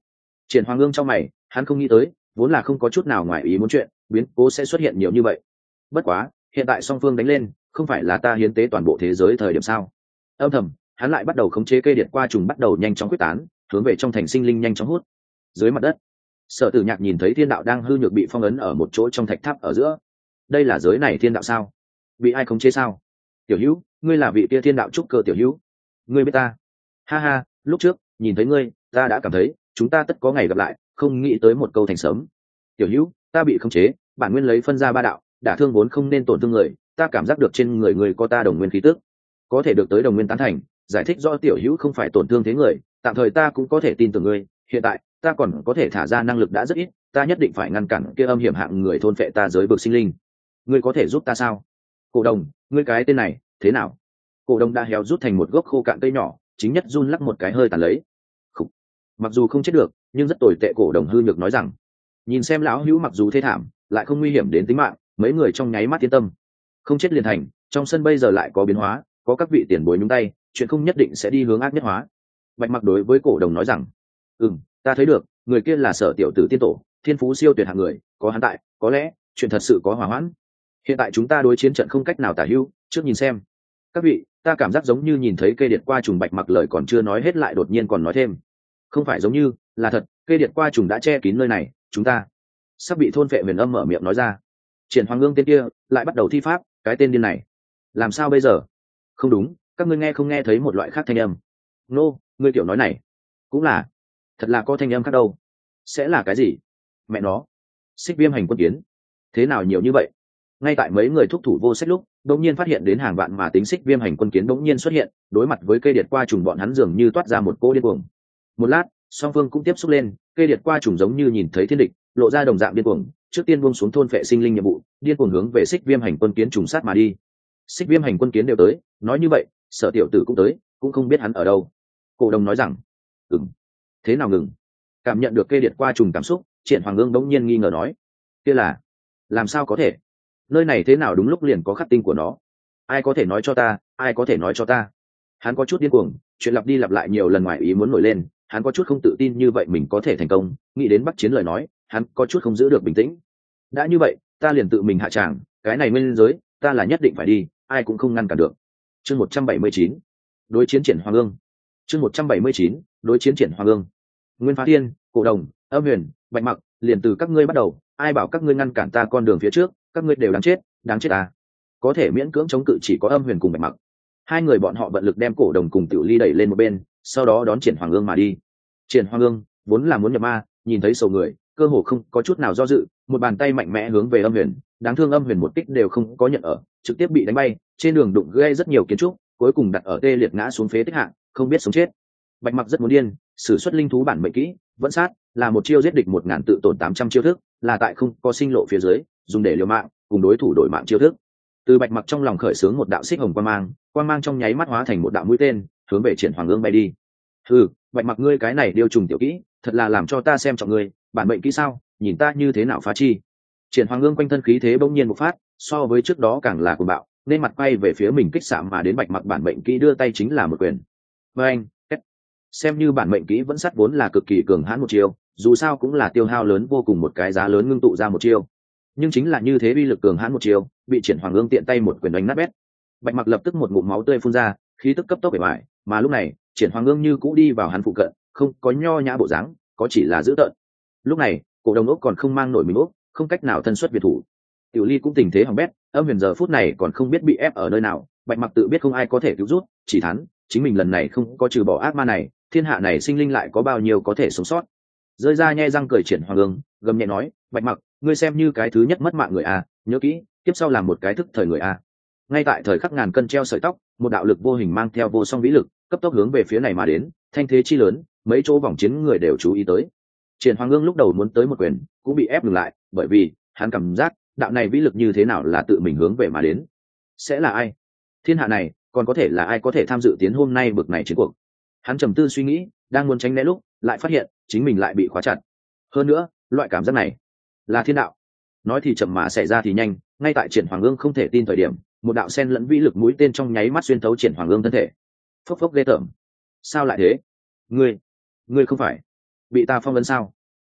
Triển Hoàng Ương trong mày, hắn không nghĩ tới, vốn là không có chút nào ngoài ý muốn chuyện, biến cố sẽ xuất hiện nhiều như vậy. Bất quá, hiện tại song phương đánh lên, không phải là ta hiến tế toàn bộ thế giới thời điểm sao? Âm thầm, hắn lại bắt đầu khống chế cây điện qua trùng bắt đầu nhanh chóng quyết tán, hướng về trong thành sinh linh nhanh chóng hút. Dưới mặt đất, Sở Tử Nhạc nhìn thấy thiên đạo đang hư nhược bị phong ấn ở một chỗ trong thạch tháp ở giữa. Đây là giới này thiên đạo sao? Bị ai khống chế sao? Tiểu Hữu, ngươi là vị kia thiên đạo trúc cơ tiểu hữu. Ngươi biết ta? Ha ha, lúc trước nhìn thấy ngươi, ta đã cảm thấy chúng ta tất có ngày gặp lại, không nghĩ tới một câu thành sớm. Tiểu Hữu, ta bị khống chế, bản nguyên lấy phân ra ba đạo, đả thương vốn không nên tổn thương người, ta cảm giác được trên người người có ta đồng nguyên khí tức, có thể được tới đồng nguyên tán thành, giải thích do Tiểu Hữu không phải tổn thương thế người, tạm thời ta cũng có thể tin tưởng ngươi. Hiện tại ta còn có thể thả ra năng lực đã rất ít, ta nhất định phải ngăn cản kia âm hiểm hạng người thôn phệ ta giới vực sinh linh. Ngươi có thể giúp ta sao? Cổ đồng, ngươi cái tên này thế nào? Cổ đồng đã héo rút thành một gốc khô cạn cây nhỏ, chính nhất run lắc một cái hơi tàn lấy. Khủ. Mặc dù không chết được, nhưng rất tồi tệ. Cổ đồng hư nhược nói rằng, nhìn xem lão hữu mặc dù thê thảm, lại không nguy hiểm đến tính mạng, mấy người trong nháy mắt yên tâm. Không chết liền thành, trong sân bây giờ lại có biến hóa, có các vị tiền bối nhúng tay, chuyện không nhất định sẽ đi hướng ác nhất hóa. Bạch Mặc đối với Cổ đồng nói rằng, ừm, ta thấy được, người kia là Sở tiểu tử tiên tổ, thiên phú siêu tuyệt hạng người, có hắn tại, có lẽ chuyện thật sự có hỏa hoãn. Hiện tại chúng ta đối chiến trận không cách nào tả hữu, trước nhìn xem. Các vị, ta cảm giác giống như nhìn thấy cây điện qua trùng. Bạch Mặc lời còn chưa nói hết lại đột nhiên còn nói thêm, không phải giống như, là thật, cây điện qua trùng đã che kín nơi này, chúng ta sắp bị thôn phệ. Huyền Âm mở miệng nói ra. Triển Hoàng Ương tên kia lại bắt đầu thi pháp, cái tên điên này làm sao bây giờ? Không đúng, các ngươi nghe không nghe thấy một loại khác thanh âm? Nô, ngươi kiểu nói này cũng là, thật là có thanh âm khác đâu. Sẽ là cái gì? Mẹ nó, Xích Viêm hành quân kiến, thế nào nhiều như vậy? Ngay tại mấy người thúc thủ vô sách lúc, đột nhiên phát hiện đến hàng vạn mà tính Xích Viêm hành quân kiến đột nhiên xuất hiện, đối mặt với cây điện qua trùng, bọn hắn dường như toát ra một cỗ điên cuồng. Một lát, song phương cũng tiếp xúc lên, cây điện qua trùng giống như nhìn thấy thiên địch, lộ ra đồng dạng điên cuồng, trước tiên buông xuống thôn phệ sinh linh nhiệm vụ, điên cuồng hướng về Xích Viêm hành quân kiến trùng sát mà đi. Xích Viêm hành quân kiến đều tới, nói như vậy, Sở tiểu tử cũng tới, cũng không biết hắn ở đâu. Cổ đồng nói rằng, ừm, thế nào ngừng? Cảm nhận được cây điện qua trùng cảm xúc, Triển Hoàng Ương đống nhiên nghi ngờ nói, kia là, làm sao có thể? Nơi này thế nào đúng lúc liền có khắc tinh của nó? Ai có thể nói cho ta, ai có thể nói cho ta? Hắn có chút điên cuồng, chuyện lặp đi lặp lại nhiều lần ngoài ý muốn nổi lên, hắn có chút không tự tin như vậy mình có thể thành công, nghĩ đến Bắc Chiến lời nói, hắn có chút không giữ được bình tĩnh. Đã như vậy, ta liền tự mình hạ tràng, cái này nguyên giới, ta là nhất định phải đi, ai cũng không ngăn cản được. Chương một trăm bảy mươi chín, đối chiến Triển Hoàng Ương. Chương một trăm bảy mươi chín, đối chiến Triển Hoàng Ương. Nguyên Phá Thiên, Cổ Đồng, Âm Huyền, Bạch Mặc, liền từ các ngươi bắt đầu, ai bảo các ngươi ngăn cản ta con đường phía trước, các ngươi đều đáng chết, đáng chết à? Có thể miễn cưỡng chống cự chỉ có Âm Huyền cùng Bạch Mặc. Hai người bọn họ vận lực đem Cổ Đồng cùng Tiểu Ly đẩy lên một bên, sau đó đón Triển Hoàng Ương mà đi. Triển Hoàng Ương vốn là muốn nhập ma, nhìn thấy sầu người, cơ hồ không có chút nào do dự, một bàn tay mạnh mẽ hướng về Âm Huyền, đáng thương Âm Huyền một kích đều không có nhận ở, trực tiếp bị đánh bay, trên đường đụng gây rất nhiều kiến trúc, cuối cùng đặt ở tê liệt ngã xuống phế tích hạng, không biết sống chết. Bạch Mặc rất muốn điên, sử xuất linh thú bản mệnh kỹ, vẫn sát, là một chiêu giết địch một ngàn tự tổn tám trăm chiêu thức, là tại không có sinh lộ phía dưới, dùng để liều mạng, cùng đối thủ đổi mạng chiêu thức. Từ Bạch Mặc trong lòng khởi xướng một đạo xích hồng quang mang, quang mang trong nháy mắt hóa thành một đạo mũi tên, hướng về Triển Hoàng Ương bay đi. Hừ, Bạch Mặc ngươi cái này điêu trùng tiểu kỹ, thật là làm cho ta xem trọng ngươi, bản mệnh kỹ sao, nhìn ta như thế nào phá chi. Triển Hoàng Ương quanh thân khí thế bỗng nhiên một phát, so với trước đó càng là cuồng bạo, nên mặt quay về phía mình kích xạ mà đến. Bạch Mặc bản mệnh kỹ đưa tay chính là một quyền. Và anh, xem như bản mệnh kỹ vẫn sắt vốn là cực kỳ cường hãn một chiêu, dù sao cũng là tiêu hao lớn vô cùng một cái giá lớn ngưng tụ ra một chiêu, nhưng chính là như thế uy lực cường hãn một chiêu, bị Triển Hoàng Ương tiện tay một quyền đánh nát bét. Bạch Mặc lập tức một ngụm máu tươi phun ra, khí tức cấp tốc bể bại, mà lúc này Triển Hoàng Ương như cũ đi vào hắn phụ cận, không có nho nhã bộ dáng, có chỉ là dữ tợn. Lúc này Cổ Đồng ốc còn không mang nổi mình ốc, không cách nào thân xuất biệt thủ. Tiểu Ly cũng tình thế hỏng bét, Âm Huyền giờ phút này còn không biết bị ép ở nơi nào. Bạch Mặc tự biết không ai có thể cứu giúp, chỉ thắn chính mình lần này không có trừ bỏ ác ma này, thiên hạ này sinh linh lại có bao nhiêu có thể sống sót. Rơi ra nhe răng cười, Triển Hoàng Ương gầm nhẹ nói, Bạch Mặc, ngươi xem như cái thứ nhất mất mạng người a, nhớ kỹ, tiếp sau làm một cái thức thời người a. Ngay tại thời khắc ngàn cân treo sợi tóc, một đạo lực vô hình mang theo vô song vĩ lực, cấp tốc hướng về phía này mà đến, thanh thế chi lớn, mấy chỗ vòng chiến người đều chú ý tới. Triển Hoàng Ương lúc đầu muốn tới một quyền, cũng bị ép ngừng lại, bởi vì hắn cảm giác đạo này vĩ lực như thế nào là tự mình hướng về mà đến. Sẽ là ai? Thiên hạ này còn có thể là ai có thể tham dự tiến hôm nay bực này chiến cuộc? Hắn trầm tư suy nghĩ, đang muốn tránh né lúc lại phát hiện chính mình lại bị khóa chặt. Hơn nữa, loại cảm giác này là thiên đạo. Nói thì chậm mà xảy ra thì nhanh, ngay tại Triển Hoàng Ương không thể tin thời điểm, một đạo sen lẫn vĩ lực mũi tên trong nháy mắt xuyên thấu Triển Hoàng Ương thân thể. Phốc phốc ghê tởm. Sao lại thế? Ngươi, ngươi không phải bị ta phong ấn sao?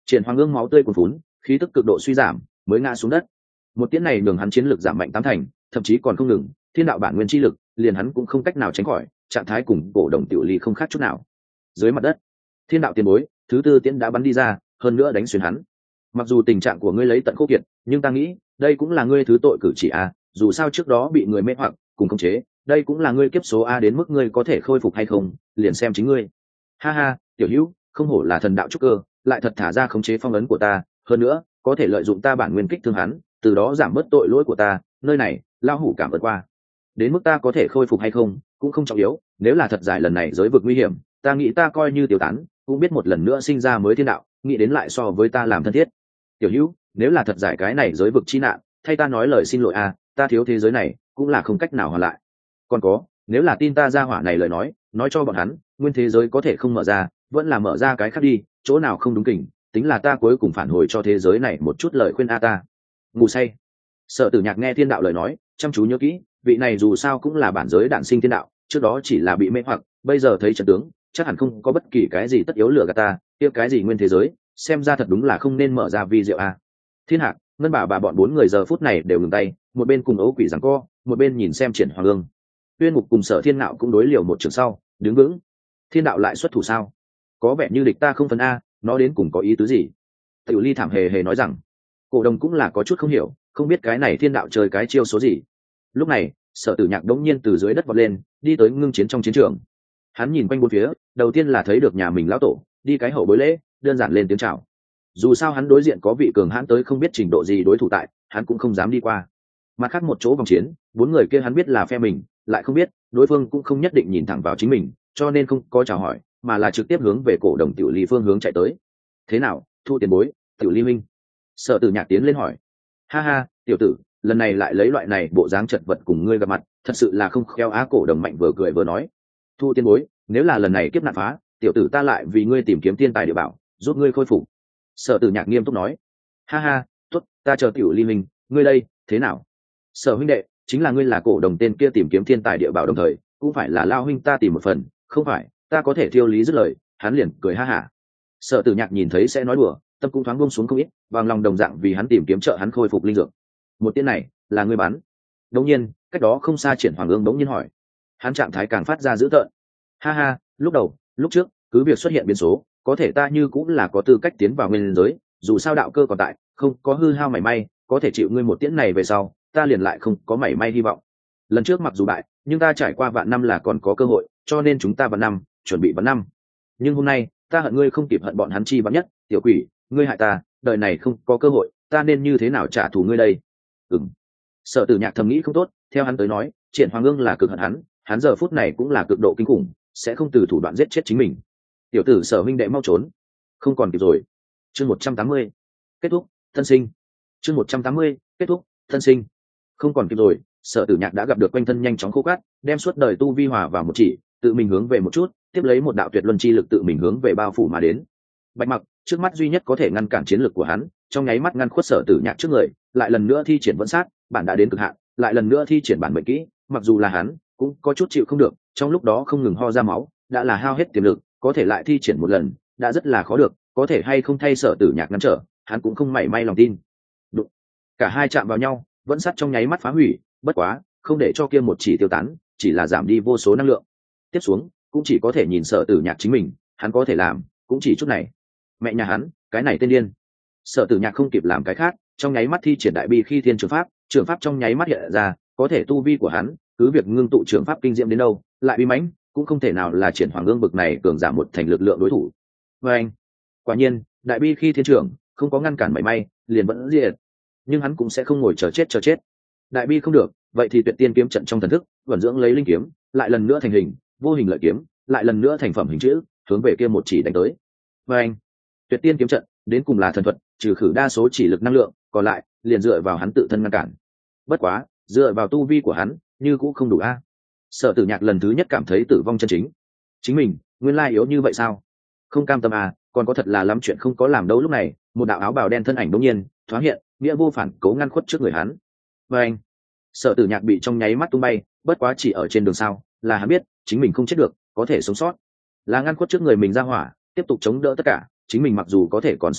Triển Hoàng Ương máu tươi cuồn phún, khí tức cực độ suy giảm, mới ngã xuống đất. Một tiếng này nhường hắn chiến lực giảm mạnh tám thành, thậm chí còn không ngừng, thiên đạo bản nguyên chi lực, liền hắn cũng không cách nào tránh khỏi, trạng thái cùng cổ đồng tiểu ly không khác chút nào. Dưới mặt đất, thiên đạo tiền bối, thứ tư tiễn đã bắn đi ra, hơn nữa đánh xuyên hắn. Mặc dù tình trạng của ngươi lấy tận khốc kiệt, nhưng ta nghĩ, đây cũng là ngươi thứ tội cử chỉ a, dù sao trước đó bị người mê hoặc, cùng khống chế, đây cũng là ngươi kiếp số a, đến mức ngươi có thể khôi phục hay không, liền xem chính ngươi. Ha ha, tiểu hữu, không hổ là thần đạo trúc cơ, lại thật thả ra khống chế phong ấn của ta, hơn nữa, có thể lợi dụng ta bản nguyên kích thương hắn, từ đó giảm bớt tội lỗi của ta, nơi này, lão hủ cảm ơn qua. Đến mức ta có thể khôi phục hay không, cũng không trọng yếu, nếu là thật giải lần này giới vực nguy hiểm, ta nghĩ ta coi như tiêu tán, cũng biết một lần nữa sinh ra mới thiên đạo, nghĩ đến lại so với ta làm thân thiết. Tiểu hữu, nếu là thật giải cái này giới vực chi nạn, thay ta nói lời xin lỗi a, ta thiếu thế giới này, cũng là không cách nào hoàn lại. Còn có, nếu là tin ta ra hỏa này lời nói, nói cho bọn hắn, nguyên thế giới có thể không mở ra, vẫn là mở ra cái khác đi, chỗ nào không đúng kỉnh, tính là ta cuối cùng phản hồi cho thế giới này một chút lời khuyên a ta. Ngủ say. Sở Tử Nhạc nghe thiên đạo lời nói, chăm chú nhớ kỹ, vị này dù sao cũng là bản giới đản sinh thiên đạo, trước đó chỉ là bị mê hoặc, bây giờ thấy trận tướng, chắc hẳn không có bất kỳ cái gì tất yếu lừa gạt ta, kia cái gì nguyên thế giới, xem ra thật đúng là không nên mở ra vi diệu a. Thiên Hạc, Ngân Bà bà bọn bốn người giờ phút này đều ngừng tay, một bên cùng ấu quỷ giằng co, một bên nhìn xem Triển Hoàng Ương. Tuyên Mục cùng Sở Thiên Nạo cũng đối liều một trường sau, đứng vững. Thiên đạo lại xuất thủ sao? Có vẻ như địch ta không phân a, nó đến cùng có ý tứ gì? Tiểu Ly thảm hề hề nói rằng, cổ đồng cũng là có chút không hiểu, không biết cái này thiên đạo chơi cái chiêu số gì. Lúc này, Sở Tử Nhạc đống nhiên từ dưới đất vọt lên, đi tới ngưng chiến trong chiến trường. Hắn nhìn quanh bốn phía, đầu tiên là thấy được nhà mình lão tổ, đi cái hậu bối lễ, đơn giản lên tiếng chào. Dù sao hắn đối diện có vị cường hãn tới không biết trình độ gì đối thủ tại, hắn cũng không dám đi qua. Mặt khác một chỗ vòng chiến, bốn người kia hắn biết là phe mình, lại không biết đối phương cũng không nhất định nhìn thẳng vào chính mình, cho nên không có chào hỏi, mà là trực tiếp hướng về cổ đồng Tiểu Ly phương hướng chạy tới. Thế nào, Thu tiền bối, Tiểu Ly minh? Sở Tử Nhạc tiến lên hỏi. Ha ha, tiểu tử, lần này lại lấy loại này bộ dáng chật vật cùng ngươi gặp mặt, thật sự là không khéo á. Cổ đồng mạnh vừa cười vừa nói. Thu tiền bối, nếu là lần này kiếp nạn phá, tiểu tử ta lại vì ngươi tìm kiếm tiên tài địa bảo, giúp ngươi khôi phục. Sở Tử Nhạc nghiêm túc nói. Ha ha, tốt, ta chờ Tiểu Ly minh, ngươi đây, thế nào? Sở huynh đệ, chính là ngươi là cổ đồng tên kia tìm kiếm thiên tài địa bảo đồng thời, cũng phải là lao huynh ta tìm một phần, không phải, ta có thể thiêu lý dứt lời, hắn liền cười ha hả. Sở Tử Nhạc nhìn thấy sẽ nói đùa, tâm cũng thoáng buông xuống không ít, bằng lòng đồng dạng vì hắn tìm kiếm trợ hắn khôi phục linh dược. Một tiếng này, là ngươi bắn. Đống nhiên, cách đó không xa Triển Hoàng Ương đống nhiên hỏi. Hắn trạng thái càng phát ra dữ tợn. Ha ha, lúc đầu, lúc trước, cứ việc xuất hiện biến số, có thể ta như cũng là có tư cách tiến vào nguyên giới, dù sao đạo cơ còn tại, không có hư hao mảy may, có thể chịu ngươi một tiễn này về sau, ta liền lại không có mảy may hy vọng. Lần trước mặc dù bại, nhưng ta trải qua vạn năm là còn có cơ hội, cho nên chúng ta vạn năm, chuẩn bị vạn năm. Nhưng hôm nay, ta hận ngươi không kịp hận bọn hắn chi vạn nhất, tiểu quỷ, ngươi hại ta, đời này không có cơ hội, ta nên như thế nào trả thù ngươi đây? Ừm. Sở Tử Nhạc thầm nghĩ không tốt, theo hắn tới nói, Triển Hoàng Ương là cực hận hắn, hắn giờ phút này cũng là cực độ kinh khủng, sẽ không từ thủ đoạn giết chết chính mình. Tiểu tử Sở huynh đệ mau trốn, không còn kịp rồi. Chương một trăm tám mươi, kết thúc, thân sinh. Chương một trăm tám mươi, kết thúc, thân sinh. Không còn kịp rồi, Sở Tử Nhạc đã gặp được quanh thân nhanh chóng khô cát, đem suốt đời tu vi hòa vào một chỉ, tự mình hướng về một chút, tiếp lấy một đạo tuyệt luân chi lực tự mình hướng về bao phủ mà đến. Bạch Mặc, trước mắt duy nhất có thể ngăn cản chiến lực của hắn, trong nháy mắt ngăn khuất Sở Tử Nhạc trước người, lại lần nữa thi triển vẫn sát, bản đã đến cực hạn, lại lần nữa thi triển bản mệnh kỹ, mặc dù là hắn, cũng có chút chịu không được, trong lúc đó không ngừng ho ra máu, đã là hao hết tiềm lực, có thể lại thi triển một lần, đã rất là khó được, có thể hay không thay Sở Tử Nhạc ngăn trở, hắn cũng không mảy may lòng tin. Đụng. Cả hai chạm vào nhau, vẫn sát trong nháy mắt phá hủy, bất quá, không để cho kia một chỉ tiêu tán, chỉ là giảm đi vô số năng lượng. Tiếp xuống, cũng chỉ có thể nhìn Sở Tử Nhạc chính mình, hắn có thể làm, cũng chỉ chút này. Mẹ nhà hắn, cái này tên điên. Sở Tử Nhạc không kịp làm cái khác, trong nháy mắt thi triển đại bi khi thiên trường pháp, trường pháp trong nháy mắt hiện ra, có thể tu vi của hắn, cứ việc ngưng tụ trường pháp kinh diệm đến đâu, lại bi mãnh, cũng không thể nào là Triển Hoàng Ương bực này cường giảm một thành lực lượng đối thủ. Và anh, quả nhiên, đại bi khi thiên trường không có ngăn cản mảy may, liền vẫn diệt. Nhưng hắn cũng sẽ không ngồi chờ chết chờ chết. Đại bi không được, vậy thì tuyệt tiên kiếm trận trong thần thức, vận dưỡng lấy linh kiếm, lại lần nữa thành hình, vô hình lợi kiếm, lại lần nữa thành phẩm hình chữ, hướng về kia một chỉ đánh tới. Và anh, tuyệt tiên kiếm trận, đến cùng là thần thuật, trừ khử đa số chỉ lực năng lượng, còn lại liền dựa vào hắn tự thân ngăn cản. Bất quá, dựa vào tu vi của hắn, như cũng không đủ a. Sở Tử Nhạc lần thứ nhất cảm thấy tử vong chân chính. Chính mình, nguyên lai yếu như vậy sao? Không cam tâm à, còn có thật là lắm chuyện không có làm đâu. Lúc này, một đạo áo bào đen thân ảnh đột nhiên thoáng hiện, nghĩa vô phản cố ngăn khuất trước người hắn. Và anh, Sở Tử Nhạc bị trong nháy mắt tung bay, bất quá chỉ ở trên đường sao, là hắn biết, chính mình không chết được, có thể sống sót. Là ngăn khuất trước người mình ra hỏa, tiếp tục chống đỡ tất cả, chính mình mặc dù có thể còn sống sót,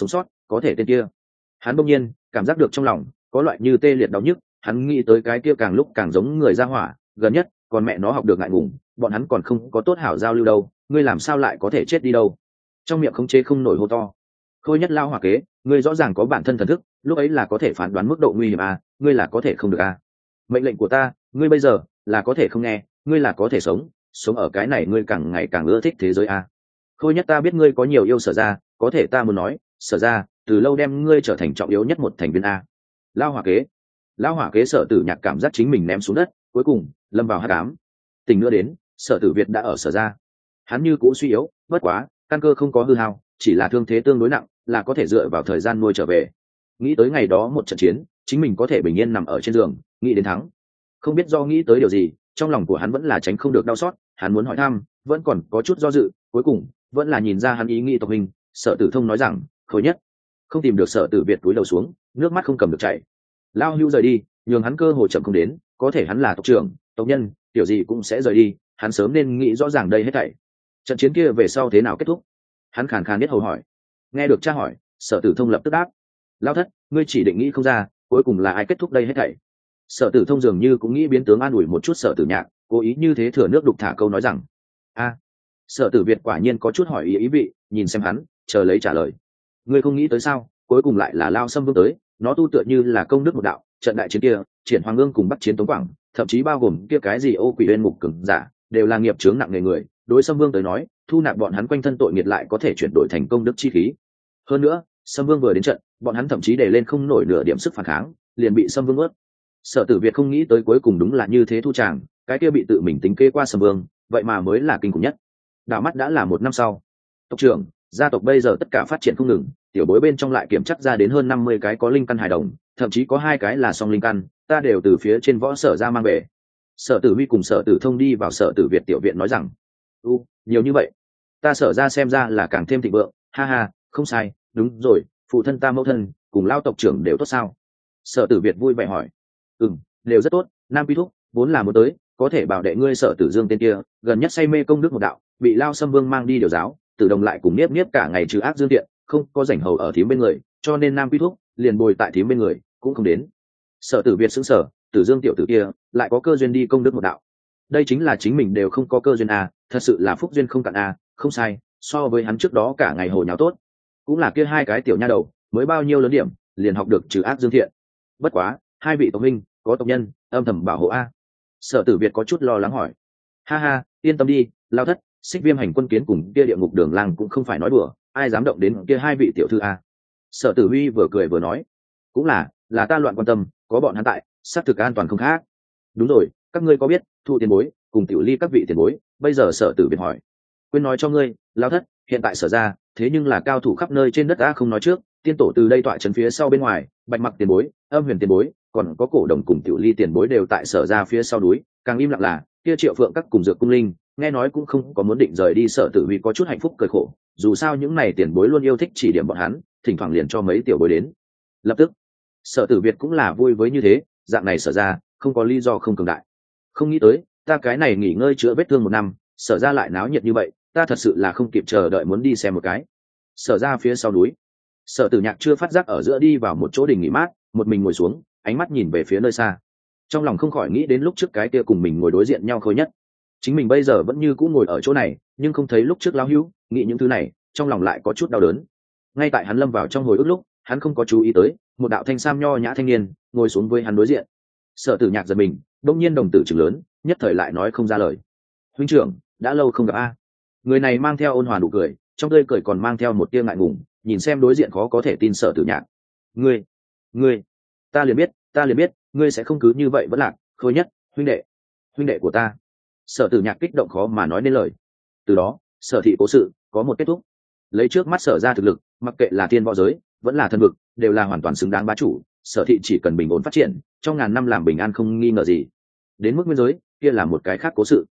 có thể tên kia. Hắn bỗng nhiên cảm giác được trong lòng có loại như tê liệt đau nhức, hắn nghĩ tới cái kia càng lúc càng giống người ra hỏa, gần nhất còn mẹ nó học được ngại ngùng, bọn hắn còn không có tốt hảo giao lưu đâu, ngươi làm sao lại có thể chết đi đâu. Trong miệng khống chế không nổi hô to. Khôi Nhất lao hỏa kế, ngươi rõ ràng có bản thân thần thức, lúc ấy là có thể phán đoán mức độ nguy hiểm à, ngươi là có thể không được à. Mệnh lệnh của ta, ngươi bây giờ là có thể không nghe, ngươi là có thể sống, sống ở cái này ngươi càng ngày càng ưa thích thế giới à. Khôi Nhất ta biết ngươi có nhiều yêu Sở ra, có thể ta muốn nói, Sở ra từ lâu đem ngươi trở thành trọng yếu nhất một thành viên a. Lao hỏa kế. Lao hỏa kế Sở Tử Nhạc cảm giác chính mình ném xuống đất, cuối cùng lâm vào hắc ám. Tình nữa đến, Sở Tử Việt đã ở Sở ra. Hắn như cũ suy yếu, bất quá căn cơ không có hư hao, chỉ là thương thế tương đối nặng, là có thể dựa vào thời gian nuôi trở về. Nghĩ tới ngày đó một trận chiến, chính mình có thể bình yên nằm ở trên giường, nghĩ đến thắng. Không biết do nghĩ tới điều gì, trong lòng của hắn vẫn là tránh không được đau xót, hắn muốn hỏi thăm, vẫn còn có chút do dự, cuối cùng vẫn là nhìn ra hắn ý nghĩ tộc hình. Sở Tử Thông nói rằng, Khôi Nhất. Không tìm được Sở Tử Việt túi đầu xuống, nước mắt không cầm được chảy. Lao Hưu rời đi, nhường hắn cơ hội chậm không đến, có thể hắn là tộc trưởng, tộc nhân, tiểu gì cũng sẽ rời đi, hắn sớm nên nghĩ rõ ràng đây hết thảy. Trận chiến kia về sau thế nào kết thúc? Hắn khàn khàn biết hầu hỏi. Nghe được cha hỏi, Sở Tử Thông lập tức đáp, Lao thất, ngươi chỉ định nghĩ không ra, cuối cùng là ai kết thúc đây hết thảy. Sở Tử Thông dường như cũng nghĩ biến tướng an ủi một chút Sở Tử Nhạc, cố ý như thế thừa nước đục thả câu nói rằng, a. Sở Tử Việt quả nhiên có chút hỏi ý ý vị, nhìn xem hắn, chờ lấy trả lời. Ngươi không nghĩ tới sao, cuối cùng lại là Lao Sâm Vương tới, nó tu tựa như là công đức một đạo, trận đại chiến kia, Triển Hoàng Ương cùng Bắc chiến Tống Quảng, thậm chí bao gồm kia cái gì Ô Quỷ Uyên Mục cường giả, đều là nghiệp chướng nặng nề người, đối Sâm Vương tới nói, thu nạp bọn hắn quanh thân tội nghiệt lại có thể chuyển đổi thành công đức chi khí. Hơn nữa, Sâm Vương vừa đến trận, bọn hắn thậm chí để lên không nổi nửa điểm sức phản kháng, liền bị Sâm Vương ướt. Sở Tử Việt không nghĩ tới cuối cùng đúng là như thế thu tràng, cái kia bị tự mình tính kê qua Sâm Vương, vậy mà mới là kinh khủng nhất. Đảo mắt đã là một năm sau. Tộc trưởng, gia tộc bây giờ tất cả phát triển không ngừng, tiểu bối bên trong lại kiểm chắc ra đến hơn năm mươi cái có linh căn hài đồng, thậm chí có hai cái là song linh căn, ta đều từ phía trên võ sở ra mang về. Sở Tử Huy cùng Sở Tử Thông đi vào Sở Tử Việt tiểu viện nói rằng, u nhiều như vậy, ta Sở ra xem ra là càng thêm thịnh vượng, ha ha, không sai, đúng rồi, phụ thân ta mẫu thân cùng lao tộc trưởng đều tốt sao? Sở Tử Việt vui vẻ hỏi. Ừm, đều rất tốt, Nam Pi Thúc vốn là muốn tới, có thể bảo đệ ngươi Sở Tử Dương tên kia, gần nhất say mê công đức một đạo, bị Lao Sâm Vương mang đi điều giáo, Tử Đồng lại cùng Niếp Niếp cả ngày trừ ác dương thiện, không có rảnh hầu ở thím bên người, cho nên Nam Pi Thúc liền bồi tại thím bên người, cũng không đến. Sở Tử Việt sững sờ, Tử Dương tiểu tử kia lại có cơ duyên đi công đức một đạo. Đây chính là chính mình đều không có cơ duyên à, thật sự là phúc duyên không cạn à, không sai, so với hắn trước đó cả ngày hồi nháo tốt. Cũng là kia hai cái tiểu nha đầu, mới bao nhiêu lớn điểm, liền học được trừ ác dương thiện. Bất quá, hai vị tộc huynh, có tộc nhân âm thầm bảo hộ a. Sở Tử Việt có chút lo lắng hỏi. Ha ha, yên tâm đi, Lao thất, Xích Viêm hành quân kiến cùng kia địa ngục đường lang cũng không phải nói đùa, ai dám động đến kia hai vị tiểu thư a. Sở Tử Huy vừa cười vừa nói, cũng là, là ta loạn quan tâm, có bọn hắn tại, xác thực an toàn không khác. Đúng rồi, các ngươi có biết, Thụ tiền bối cùng Tiểu Ly các vị tiền bối, bây giờ Sở Tử Việt hỏi. Quên nói cho ngươi, Lao thất, hiện tại Sở ra, thế nhưng là cao thủ khắp nơi trên đất, ta không nói trước, tiên tổ từ đây tọa trấn phía sau bên ngoài, Bạch Mặc tiền bối, Âm Huyền tiền bối, còn có Cổ Đồng cùng Tiểu Ly tiền bối đều tại Sở ra phía sau núi, càng im lặng là kia Triệu Phượng các cùng Dược Cung Linh, nghe nói cũng không có muốn định rời đi. Sở Tử Huy có chút hạnh phúc cười khổ, dù sao những này tiền bối luôn yêu thích chỉ điểm bọn hắn, thỉnh thoảng liền cho mấy tiểu bối đến. Lập tức, Sở Tử Việt cũng là vui với như thế, dạng này Sở ra không có lý do không cường đại. Không nghĩ tới, ta cái này nghỉ ngơi chữa vết thương một năm, Sở ra lại náo nhiệt như vậy, ta thật sự là không kịp chờ đợi muốn đi xem một cái. Sở ra phía sau núi, Sở Tử Nhạc chưa phát giác ở giữa đi vào một chỗ đình nghỉ mát, một mình ngồi xuống, ánh mắt nhìn về phía nơi xa. Trong lòng không khỏi nghĩ đến lúc trước cái kia cùng mình ngồi đối diện nhau Khôi Nhất. Chính mình bây giờ vẫn như cũ ngồi ở chỗ này, nhưng không thấy lúc trước Lão Hữu, nghĩ những thứ này, trong lòng lại có chút đau đớn. Ngay tại hắn lâm vào trong hồi ức lúc, hắn không có chú ý tới, một đạo thanh sam nho nhã thanh niên ngồi xuống với hắn đối diện. Sở Tử Nhạc giật mình, đột nhiên đồng tử trừng lớn, nhất thời lại nói không ra lời. Huynh trưởng, đã lâu không gặp a. Người này mang theo ôn hòa nụ cười, trong tươi cười còn mang theo một tia ngại ngùng, nhìn xem đối diện khó có thể tin Sở Tử Nhạc. Ngươi, ngươi, ta liền biết, ta liền biết, ngươi sẽ không cứ như vậy vẫn lạc, Khôi Nhất, huynh đệ, huynh đệ của ta. Sở Tử Nhạc kích động khó mà nói nên lời. Từ đó, Sở thị cố sự có một kết thúc. Lấy trước mắt Sở ra thực lực, mặc kệ là thiên võ giới, vẫn là thần vực, đều là hoàn toàn xứng đáng bá chủ. Sở thị chỉ cần bình ổn phát triển, trong ngàn năm làm bình an không nghi ngờ gì. Đến mức nguyên giới, kia là một cái khác cố sự.